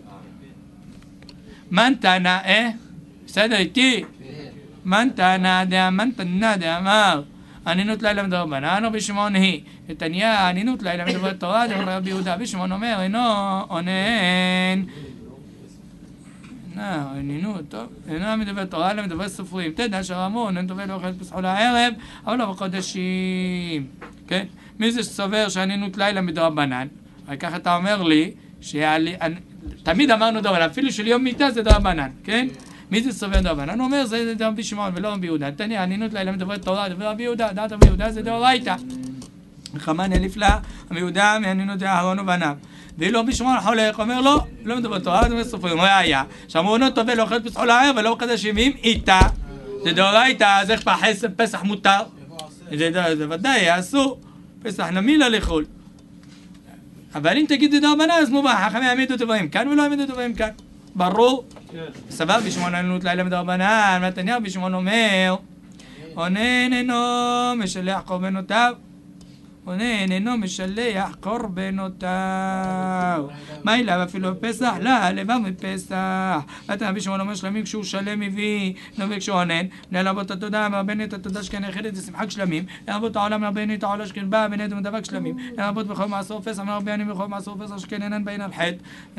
מנתנה, אה? בסדר איתי? מנתנה, דעה מנתנה, דעה אמר. ענינות לילה מדרבנן או בשמעון היא. נתניה, ענינות לילה מדבר תורה, דבר רבי יהודה. בשמעון אומר, אינו עונן. אינו ענינות, טוב. אינו מדבר תורה, אלא מדבר סופרים. תדע שרמון, אין טובל ואוכל פסחו לערב, אבל לא בחודשים. כן? מי זה שסובר שענינות לילה מדרבנן? רק ככה אתה אומר לי, תמיד אמרנו דרבנן, אפילו של יום מיתה זה דרבנן, כן? מי זה סובר דרבנן? הוא אומר, זה רבי שמעון ולא רבי יהודה. נתניה, ענינות לילה מדברת תורה, דבר רבי יהודה, דעת רבי יהודה זה דאורייתא. נחמן נפלא, רבי יהודה מענינות אהרון ובניו. ואילו רבי שמעון חולק, אומר לו, לא מדבר תורה, מדבר סופרים, ראיה. שאמרו לא טובל ואוכל פסחו לערב ולא בחודשים, אם איתה, זה דאורייתא, אז איך פסח מותר? זה ודאי, אסור. פסח נמילה לאכול. אבל אם תגיד זה דרבנן, אז מובן, חכמים יעמידו דברים כאן ולא יעמידו דברים כאן. ברור? סבב בשמעון ענינות לילה מדרבנן, נתניה בשמעון אומר, עונן אינו משלח קורבנותיו. עונן אינו משלח קורבנותיו. מה אליו אפילו בפסח? לא, לבם בפסח. נתניה בשמעון אומר שלמים כשהוא שלם מביא, נובק כשהוא עונן. להרבות התודה, מרבן את התודה שכן היחידת ושמחת שלמים. להרבות העולם, מרבן את העולה שכן בא, בנית ומדבק שלמים. להרבות בכל מעשור פסח, מרבן בכל מעשור פסח שכן אינן בהן על חטא.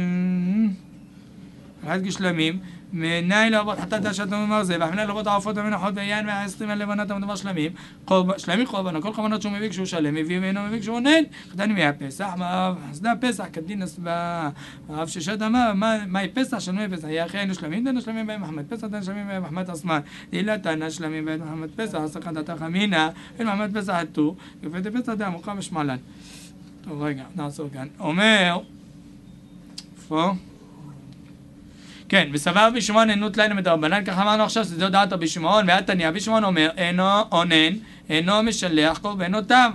חד כשלמים, מנהי להרבות חטאת דשת ומאמר זה, והחמנה להרבות העופות ומנחות ויין והעשרים הלבנת המדבר שלמים, שלמים קורבן, כל קורבנות שהוא מביא כשהוא שלם, מביא ואינו מביא כשהוא עונן, חתני מהפסח, חסדה פסח, כדין הסבא, הרב ששת אמר, מהי פסח? שלמי פסח, יחי היינו שלמים, דנו שלמים בהם מחמד פסח, דנו שלמים בהם מחמד עצמן, לילה תנה שלמים בהם מחמד פסח, עסקה דתך אמינה, אין מחמד פסח עטו, יפת פסח דה מוקם ושמלן. טוב רגע, נעצור כאן. אומר, איפה? כן, וסבר בשמעון ענינות לילה מדרבנן, כך אמרנו עכשיו שזה דעת רבי שמעון, והתניא בשמעון אומר, אינו עונן, אינו משלח קורבנותיו.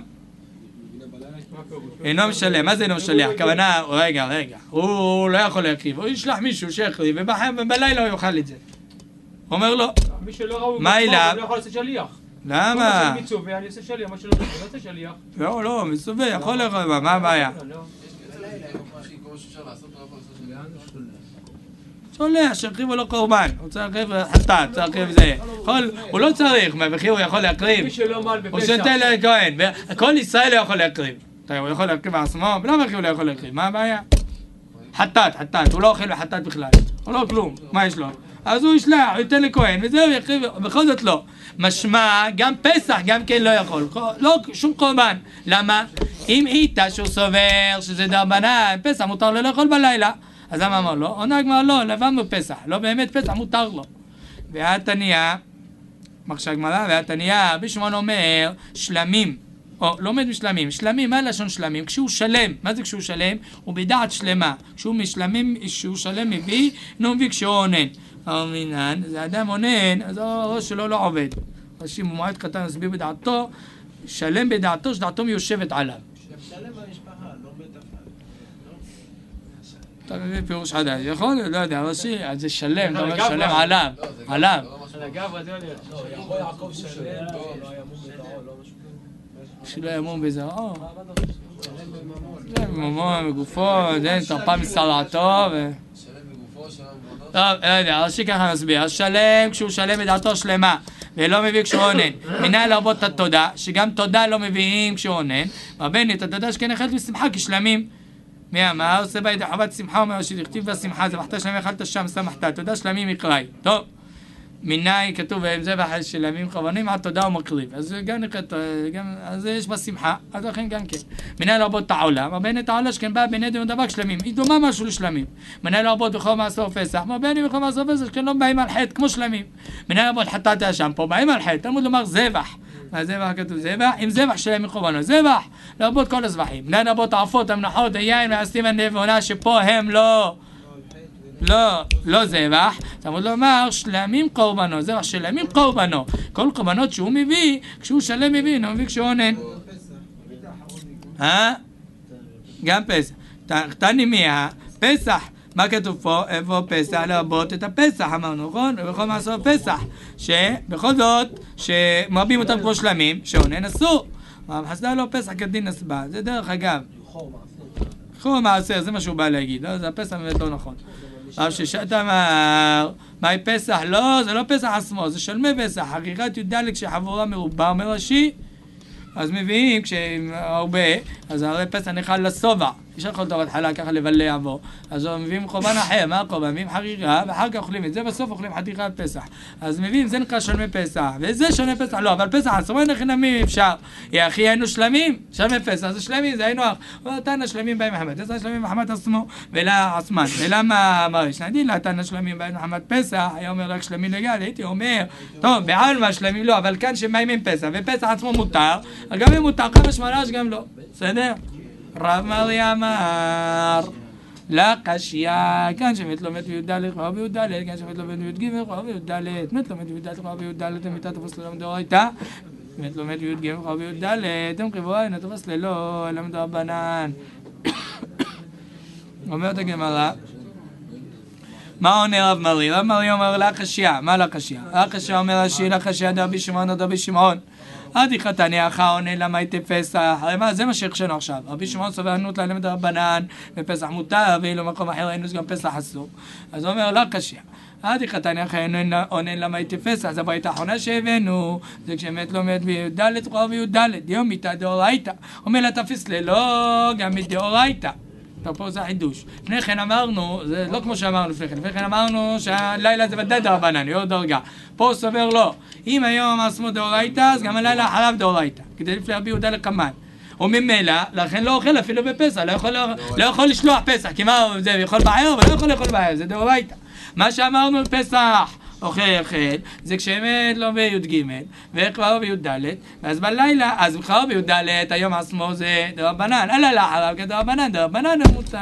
אינו משלם, מה זה אינו משלח? הכוונה, רגע, רגע, הוא לא יכול להקריב, הוא ישלח מישהו שיחריב, ובלילה הוא יאכל את זה. הוא אומר לו, מי שלא ראוי, מה אליו? הוא לא יכול לעשות שליח. למה? מה שאני מצווה, אני עושה שליח, מה שלא לא עושה שליח. לא, לא, מצווה, יכול לאכול, מה הבעיה? שולח, שיקריבו לו קורבן. הוא צריך להקריב חטאת, צריך להקריב זה. הוא לא צריך, וכי הוא יכול להקריב. מי שלא מל בפסח. הוא שותל לכהן, וכל ישראל לא יכול להקריב. הוא יכול להקריב בעצמו, ולמה הוא לא יכול להקריב? מה הבעיה? חטאת, חטאת, הוא לא אוכל בחטאת בכלל. הוא לא כלום, מה יש לו? אז הוא ישלח, הוא ייתן לכהן, וזהו, יקריב, בכל זאת לא. משמע, גם פסח גם כן לא יכול, לא שום קורבן. למה? אם איתה שהוא סובר שזה דרבנן, פסח מותר לו לאכול בלילה. אז למה אמר לו? עונה הגמרא לא, לבנו פסח, לא באמת פסח מותר לו. והתניא, מחשב גמרא, והתניא, רבי שמעון אומר, שלמים, או לומד משלמים, שלמים, מה לשון שלמים? כשהוא שלם, מה זה כשהוא שלם? הוא בדעת שלמה, כשהוא משלמים, כשהוא שלם מביא, לא מביא כשהוא עונן. אמינן, זה אדם עונן, אז הראש שלו לא עובד. ראשי מועד קטן מסביר בדעתו, שלם בדעתו, שדעתו מיושבת עליו. שלם במשפחה, לא מטפל. אתה מביא פירוש חדש, יכול? לא יודע, ראשי, אז זה שלם, אתה אומר שלם עליו, עליו. על הגב, זה יודע. לא, יכול יעקב שלם, לא ימום בזרעו, לא משהו. שלא ימום בזרעו. שלם בממון. זה בממון, בגופו, זה תרפא מסרעתו ו... טוב, לא יודע, ראשי ככה מסביר, שלם כשהוא שלם בדעתו שלמה ולא מביא כשהוא עונן, מנהל להרבות את התודה, שגם תודה לא מביאים כשהוא עונן, רבני את התודה שכן אכלת בשמחה כשלמים. מי אמר? עושה בה ידי חובת שמחה, אומר שתכתיב בשמחה, זה מחתה שלמים אכלת שם, שמחתה, תודה שלמים יקראי. טוב, מיני כתוב בהם זה ואחד שלמים כוונים עד תודה ומקריב, אז גם נקראת, אז יש בה שמחה, אז לכן גם כן. מנהל להרבות את העולם, רבני את העולה שכן בא בין עדן ודבק שלמים, היא דומה משהו לשלמים. מנהל להרבות בכל מעשור פסח, רבני בכל מעשור פסח שכן לא באים על חטא כמו שלמים. מנהל להרבות חטאת האשם, פה באים על חטא, תלמוד לומר זבח. והזבח כתוב זבח, עם זבח שלהם מקורבנו, זבח, להרבות כל הזבחים. מנהל להרבות העפות, המנחות, היין והסתים הנבונה שפה הם לא לא, לא זבח, תלמוד לומר שלמים קורבנו, זבח שלמים קורבנו. כל קורבנות שהוא מביא, כשהוא שלם מביא, לא מביא כשהוא עונן. אה? גם פסח. תני מיה, פסח. מה כתוב פה? איפה פסח? להרבות את הפסח, אמרנו, נכון? ובכל מעשור פסח. שבכל זאת, שמרבים אותם כמו שלמים, שעונן אסור. אבל חסדה לו פסח כדין נסבע. זה דרך אגב. חור מעשר, זה מה שהוא בא להגיד. זה הפסח באמת לא נכון. אבל ששת אמר, מהי פסח? לא, זה לא פסח עצמו, זה שלמי פסח. חגיגת י"ד כשחבורה מרובה, אומר ראשי, אז מביאים כשהרבה, אז הרי פסח נאכל לסובע. יש לך אותו בהתחלה ככה לבלה יעבור. אז מביאים קורבן אחר, מה הקורבן? מביאים חגיגה, ואחר כך אוכלים את זה, בסוף אוכלים חתיכת פסח. אז מביאים, זה נקרא שלמי פסח, וזה שלמי פסח, לא, אבל פסח עצמו אין לכם אפשר. יא אחי, היינו שלמים, שלמי פסח, זה שלמים, זה היינו אח. ואתנה שלמים בהם מחמת, זה שלמים מחמת עצמו, ולה עצמן. ולמה אמר יש נדין, לאתנה שלמים בהם מחמת פסח, היה אומר רק שלמים לגל, הייתי אומר, טוב, בעלמה שלמים לא, אבל כאן שמיימים פסח, ופסח עצמו מותר, גם אם מותר, כמה שמלש גם לא. בסדר? רב מרי אמר לקשיא, כאן שמת לומד בי"ד לכאורה בי"ד, כאן שמת לומד בי"ג לכאורה בי"ד, מת לומד בי"ד לכאורה בי"ד, אמיתה תפוס ללמד דאורייתא, מת לומד בי"ג לכאורה בי"ד, אתם קבועה אינה תפוס ללא ללמד רבנן. אומרת הגמרא, מה עונה רב מרי? רב מרי אומר לקשיא, מה לקשיא? לקשיא אומר רש"י, לקשיא דרבי שמעון דרבי שמעון. עדי חתני אחר עונה למה הייתי פסח, הרי מה, זה מה שהכשנו עכשיו. רבי שמעון סובר ענות ללמד רבנן, ופסח מותר, ואילו מקום אחר היינו גם פסח אסור. אז הוא אומר, לא קשיא. עדי חתני אחר עונה למה הייתי פסח, זה ברית האחרונה שהבאנו, זה כשמת לומד בי"ד לכאורה בי"ד, יום מיתה דאורייתא. אומר לה תפיס ללא, גם מדאורייתא. טוב, פה זה חידוש. לפני כן אמרנו, זה לא כמו שאמרנו לפני כן, לפני כן אמרנו שהלילה זה ודאי דרבנן, יור דרגה. פה סובר לא. אם היום עצמו דאורייתא, אז גם הלילה אחריו דאורייתא. כדי לפני רבי יהודה לקמן. וממילא, לכן לא אוכל אפילו בפסח, לא יכול, לא יכול לשלוח פסח, כי מה זה, יכול בערב, אבל לא יכול לאכול בערב, זה דאורייתא. מה שאמרנו על פסח, אוכל אוכל, זה כשמת לא בי"ג, וכבר בי"ד, ואז בלילה, אז כבר בי"ד, היום עצמו זה דרבנן, הלילה אחריו כדרבנן, דרבנן מותר.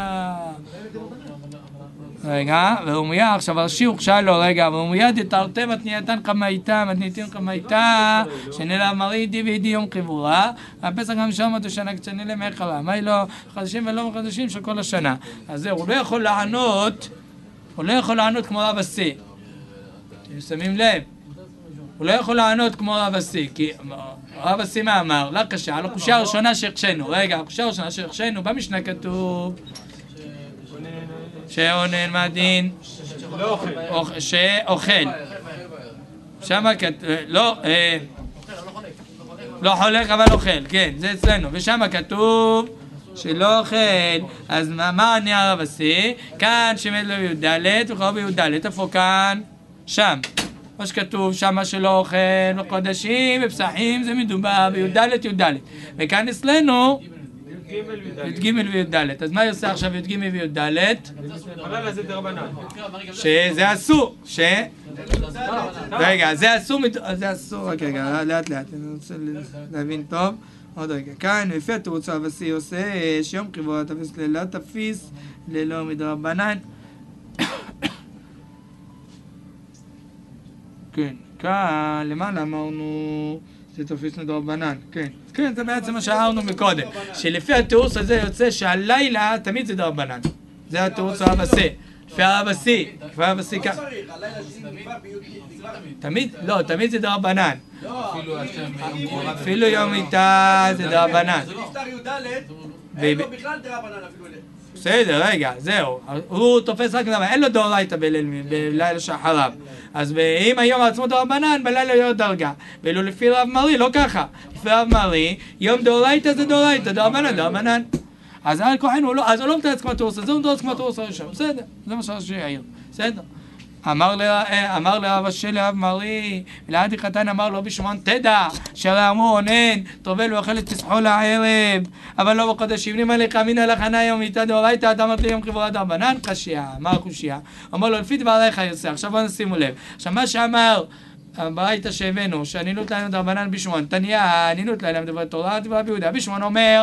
רגע, והוא מיד, עכשיו הרש"י הוכשה לו, רגע, והוא מיד יתרתי מתנייתן קמייתה, מתנייתין קמייתה, שנלה מרי די וידי יום קבורה, הפסח גם שם אותו שנה קצנלה מחרה, מה היא לא חדשים ולא חדשים של כל השנה. אז זהו, הוא לא יכול לענות, הוא לא יכול לענות כמו רב אסי. שמים לב, הוא לא יכול לענות כמו רב אסי, כי רב אסי מה אמר? לא קשה, על הקושה הראשונה שהכשנו, רגע, הקושה הראשונה שהכשנו, במשנה כתוב שעונן מדין, שאוכל. שמה כתוב, לא, לא חולק אבל אוכל, כן, זה אצלנו. ושמה כתוב שלא אוכל, אז מה עני הרב עשי? כאן שמת לו י"ד וחוב בי"ד, איפה כאן? שם. מה שכתוב שמה שלא אוכל בחודשים ופסחים זה מדובר בי"ד י"ד. וכאן אצלנו י"ג וי"ד. אז מה יעשה עכשיו י"ג וי"ד? הלילה זה דרבנן. שזה אסור, ש... רגע, זה אסור, זה אסור, רק רגע, לאט לאט, אני רוצה להבין טוב. עוד רגע, כאן לפי התירוץ הבסיסי עושה שיום קבורה תפיס ללא תפיס ללא מדרבנן. כן, כאן למעלה אמרנו שתפיס מדרבנן, כן. כן, זה בעצם מה שאמרנו מקודם, שלפי התירוץ הזה יוצא שהלילה תמיד זה דרבנן. זה התירוץ הבסיסי. לפי הבסיסי, לפי הבסיסי כאן. תמיד, לא, תמיד זה דרבנן. אפילו יום מיטה זה דרבנן. זה נפטר י"ד, אין לו בכלל דרבנן אפילו. בסדר, רגע, זהו. הוא תופס רק דרבנן, אין לו דאורייתא בלילה שאחריו. אז אם היום עצמו דרבנן, בלילה יהיה דרגה. ואילו לפי רב מרי, לא ככה. לפי רב מרי, יום דאורייתא זה דאורייתא, דרבנן, דרבנן. אז על כוחנו, אז הוא לא מתרץ כמו התירוץ הזה, הוא מתרץ כמו התירוץ הראשון. בסדר, זה מה שרש"י העיר. בסדר. אמר לרב אשי לרב מרי, ולעדי חתן אמר לו בשמעון תדע, שהרי אמרו עונן, טובל ואוכל את פסחו לערב, אבל לא בחודשים, נאמר לך אמינא לחנה יום מיטה דאורייתא, אתה אמרת לי יום קבורה דרבנן, קשיא, מה הקושיה? אמר לו לפי דבריך יוצא, עכשיו בואו נשימו לב. עכשיו מה שאמר ברייתא שהבאנו, שהנינות לילה דרבנן בשמעון, תניא, הנינות לילה מדברי תורה, דברי ביהודה, בשמעון אומר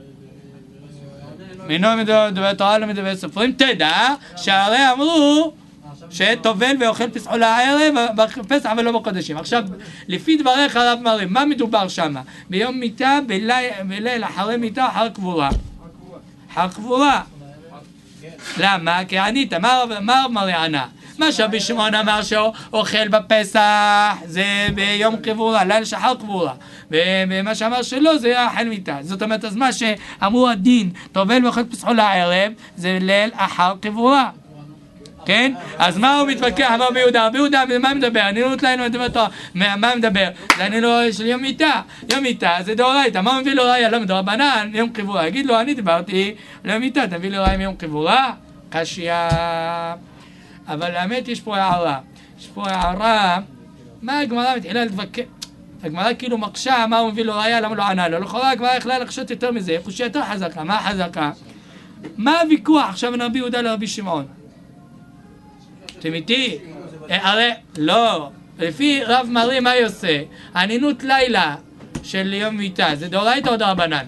מינו מדברי תורה לא מדברי סופרים, תדע, שהרי אמרו שטובל ואוכל פסחו לערב בפסח אבל לא בחודשים. עכשיו, לפי דבריך הרב מרי, מה מדובר שם? ביום מיטה, בליל אחרי מיטה, אחר קבורה. אחר קבורה. למה? כי ענית, מה הרב מרי ענה? מה שרבי שמעון אמר שאוכל בפסח זה ביום קבורה, ליל שאחר קבורה. ומה שאמר שלא זה היה אכל מיטה. זאת אומרת, אז מה שאמרו הדין, טובל ואוכל פסחו לערב, זה ליל אחר קבורה. כן? אז מה הוא מתווכח? אמר ביהודה, ביהודה, מה מדבר? הנינות לילה מדבר תורה. מה מדבר? זה הנינות של יום מיטה. יום מיטה זה דאורייתא. מה הוא מביא לו ראיה? לא מדרבנן, יום קבורה. יגיד לו, אני דיברתי על יום מיטה, תביא לי ראיה מיום קבורה? קשיא. אבל האמת יש פה הערה. יש פה הערה, מה הגמרא מתחילה להתווכח? הגמרא כאילו מקשה, מה הוא מביא לו ראיה, למה לא ענה לו? לכאורה הגמרא יכלה לחשוב יותר מזה, חושי יותר חזקה. מה חזקה? מה הוויכוח עכשיו בין רבי יהודה לרבי שמעון? אתם איתי? הרי, לא, לפי רב מרי מה יעשה? הנינות לילה של יום מיטה, זה דאורייתא או דרבנן?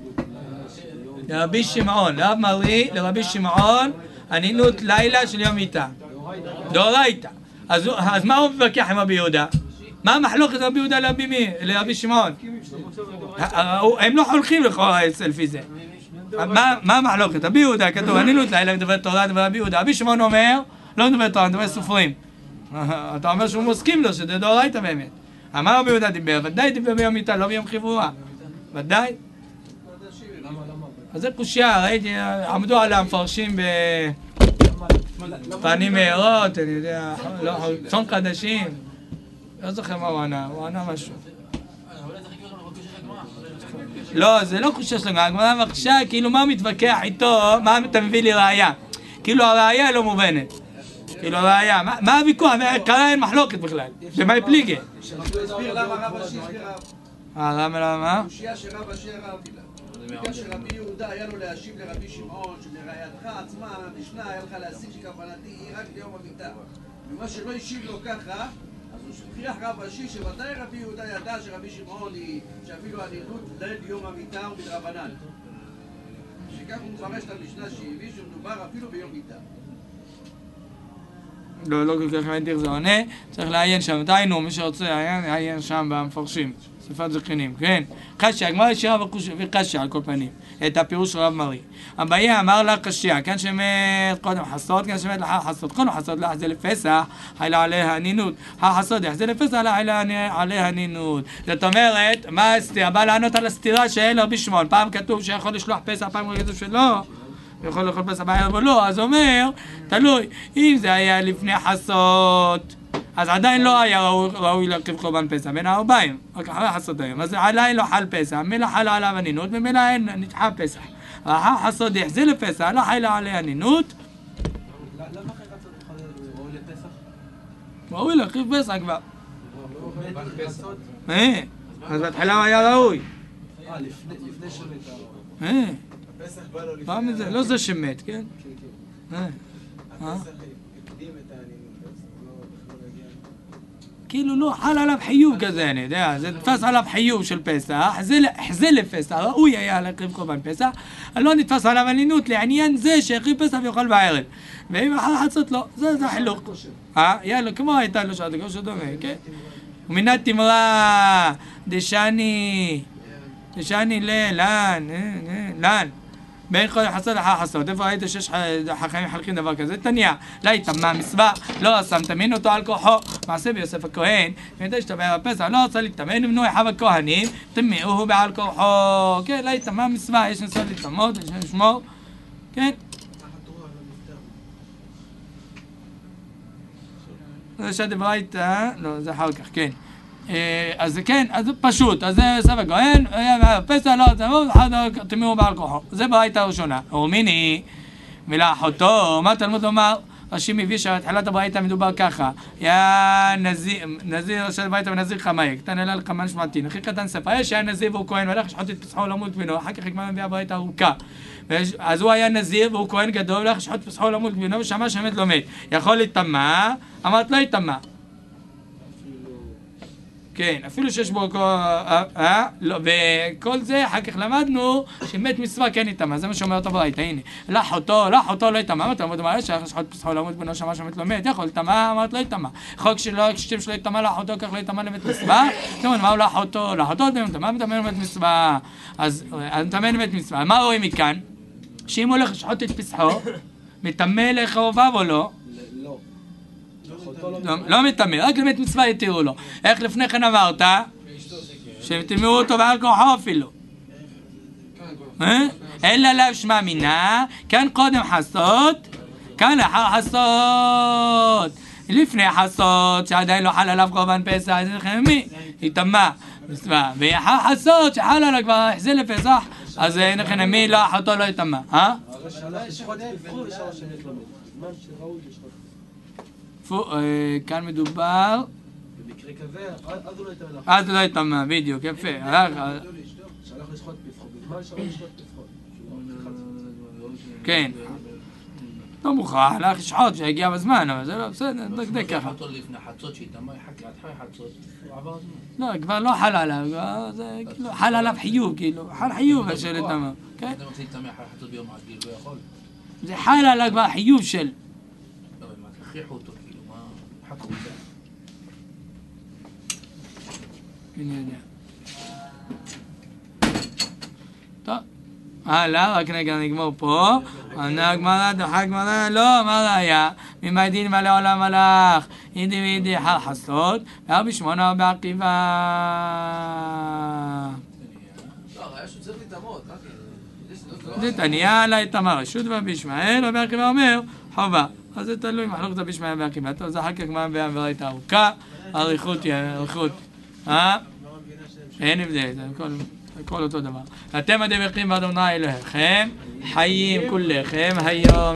לרבי שמעון, לרב מרי, לרבי שמעון, הנינות לילה של יום מיטה. דאורייתא. אז, אז מה הוא מבקח עם רבי יהודה? מה המחלוקת רבי יהודה לרבי שמעון? הם לא חולקים לכאורה לפי זה. מה המחלוקת? רבי יהודה כתוב, הנינות לילה מדבר תורה דבר רבי יהודה. רבי שמעון אומר, לא מדבר תורה, מדבר סופרים. אתה אומר שהוא מסכים לו, שזה דאורייתא באמת. אמר רבי יהודה דיבר, ודאי דיבר ביום מיטה, לא ביום קבורה. ודאי. אז זה קושיה, ראיתי, עמדו על המפרשים בפנים מהירות, אני יודע, צאן חדשים. לא זוכר מה הוא ענה, הוא ענה משהו. לא, זה לא קושיה שלנו, הגמרא מקשה, כאילו מה הוא מתווכח איתו, מה אתה מביא לי ראיה? כאילו הראיה לא מובנת. כאילו הראיה, מה הוויכוח? קרה אין מחלוקת בכלל, למה היא פליגה? הוא הסביר למה רב אשי הסביר רב. אה, למה למה? קושיה שרב אשי רב. בגלל שרבי יהודה היה לו להשיב לרבי שמעון, שלראייתך עצמה, המשנה היה לך להשיג שכוונתי היא רק ליום המיטה. ומה שלא השיב לו ככה, אז הוא הכריח רב אשי שוודאי רבי יהודה ידע שרבי שמעון היא, שאפילו הנינות ליל יום המיטה הוא מדרבנן. שכך הוא מפרש את המשנה שהביא שמדובר אפילו ביום מיטה. לא, לא כל כך הבנתי איך זה עונה, צריך לעיין שם, דיינו, מי שרוצה לעיין שם במפרשים, שפת זכינים, כן? קשיא, הגמרא השאירה וקשיא על כל פנים, את הפירוש של רב מרי. אביי אמר לה קשיא, כן שמת קודם חסות, כן שמת לאחר חסות, קודם חסות לחזה לפסח, חיילה עליה הנינות, החסות לחזה לפסח, חיילה עליה הנינות. זאת אומרת, מה הסתירה? בא לענות על הסתירה שאין לרבי שמעון, פעם כתוב שיכול לשלוח פסח, פעם כתוב שלא. יכול לאכול פסח בערב או לא, אז אומר, תלוי, אם זה היה לפני חסות, אז עדיין לא היה ראוי להקריב קורבן פסח, בין הארבעים, רק אחרי חסות היום, אז עדיין לא חל פסח, מילא חל עליו הנינות, ומילא אין נדחה פסח. אחר חסות יחזיר לפסח, לא חל עליה הנינות. למה אחרי חצות ראוי לפסח? ראוי להקריב פסח כבר. חצות? אה, אז בהתחלה היה ראוי. אה, לפני שמת הראוי. אה, הפסח בא לו לפני... פעם מזה, לא זה שמת, כן? כן, כן. אה. הפסח הקדים את העניינים, לא בכלל הגיע... כאילו לא חל עליו חיוב כזה, אני יודע, זה נתפס עליו חיוב של פסח, החזיר לפסח, ראוי היה להקריב קורבן פסח, לא נתפס עליו עלינות לעניין זה שהקריב פסח ויאכל בערב. ואם אחר חצות לא, זה החילוק. אה, יאללה, כמו הייתה לו שעת הכושר דומה, כן? ומינת תמרה, דשני, דשני ללן, לן. בין חודש חסות לחר חסות, איפה ראית שיש חכמים מחלקים דבר כזה? תניא, לא יטמא מצווה, לא שם תמין אותו על כוחו, מעשה ביוסף הכהן, ומדי שתבע בפסח, לא רצה להתאמן, ומנו אחיו הכהנים, טמאוהו בעל כוחו, כן, לא יטמא מצווה, יש נסות לטמאות, יש לשמור, כן? זה שהדברייתא, לא, זה אחר כך, כן. אז זה כן, אז זה פשוט, אז זה יוסף הכהן, פסח לא תמות, תמירו בעל כוחו. זה ברייתא הראשונה. ומיני, ולאחותו, מה תלמוד לומר? רש"י מביא שהתחלת הברייתא מדובר ככה, יא נזיר, נזיר של ברייתא ונזיר חמאי, קטן אלה לחמן משמעתי, הכי קטן ספר, יש היה נזיר והוא כהן, והלך לשחוט את פסחו למות בנו, אחר כך הגמרא מביאה ברייתא ארוכה. אז הוא היה נזיר והוא כהן גדול, והלך לשחוט פסחו למות בנו, ושמע שמת לא מת. יכול להיטמא, אמרת לא יטמא. כן, אפילו שיש בו וכל זה, אחר כך למדנו שמת מצווה כן יטמא, זה מה שאומר אותו ברייתא, הנה. לח אותו, לח אותו לא יטמא, אמרת למוד אמר, שייך לשחוט פסחו למות בנו, שמע שמת לא מת, יכול לטמא, אמרת לא יטמא. חוק שלא, כשם שלא יטמא לח אותו, כך לא יטמא למת מצווה, זאת אומרת, מה הוא לח אותו? לח אותו, יטמא, מטמא למת מצווה. אז מטמא למת מצווה. מה רואים מכאן? שאם הוא הולך לשחוט את פסחו, מטמא לחרוביו או לא? לא מטמא, רק למת מצווה יתירו לו. איך לפני כן אמרת? שתמירו אותו בעל כוחו אפילו. אלא לאו שמע מינה, כאן קודם חסות, כאן לאחר חסות. לפני חסות, שעדיין לא חל עליו קורבן פסח, אז לכם מי? יטמא מצווה. ואחר חסות, שחל עליו כבר החזיר לפסח, אז לכם מי לא אחותו לא יטמא. אה? כאן מדובר במקרה כזה, אז הוא לא יטמא לך. אז לא יטמא, בדיוק, יפה. שהלך לשחוט פסחו, בזמן שהלך לשחוט פסחו. כן. לא מוכרח, הלך לשחוט שהגיע בזמן, אבל זה לא בסדר, דקדק ככה. אותו לפני חצות שיטמא יחכה עד אחרי חצות, הוא עבר הזמן. לא, כבר לא חל עליו, זה כאילו חל עליו חיוב, כאילו, חל חיוב של יטמא. כן? אתה רוצה להתאמא אחרי חצות ביום רגיל, לא יכול? זה חל עליו כבר חיוב של... לא, אבל מה, תכריחו אותו, כאילו, מה... חכו את זה. אני יודע. טוב. הלאה, רק רגע נגמור פה. ענה הגמרא, דחה הגמרא, לא, מה ראיה? ממאי דין מה לעולם הלך? אידי ואידי חל חסות, וארבע שמונה בעקיבא. לא, הראיה שהוא צריך להתאמות, זה תניא עלי תמר רשות ובישמעאל, רבי עקיבא אומר חובה. אז זה תלוי מחלוקת בישמעאל ועקיבא. טוב, זה אחר כך מה ברייתא ארוכה, אריכות, אריכות. אה? אין הבדל, זה הכל אותו דבר. אתם הדבקים באדוני אלוהיכם, חיים כולכם היום.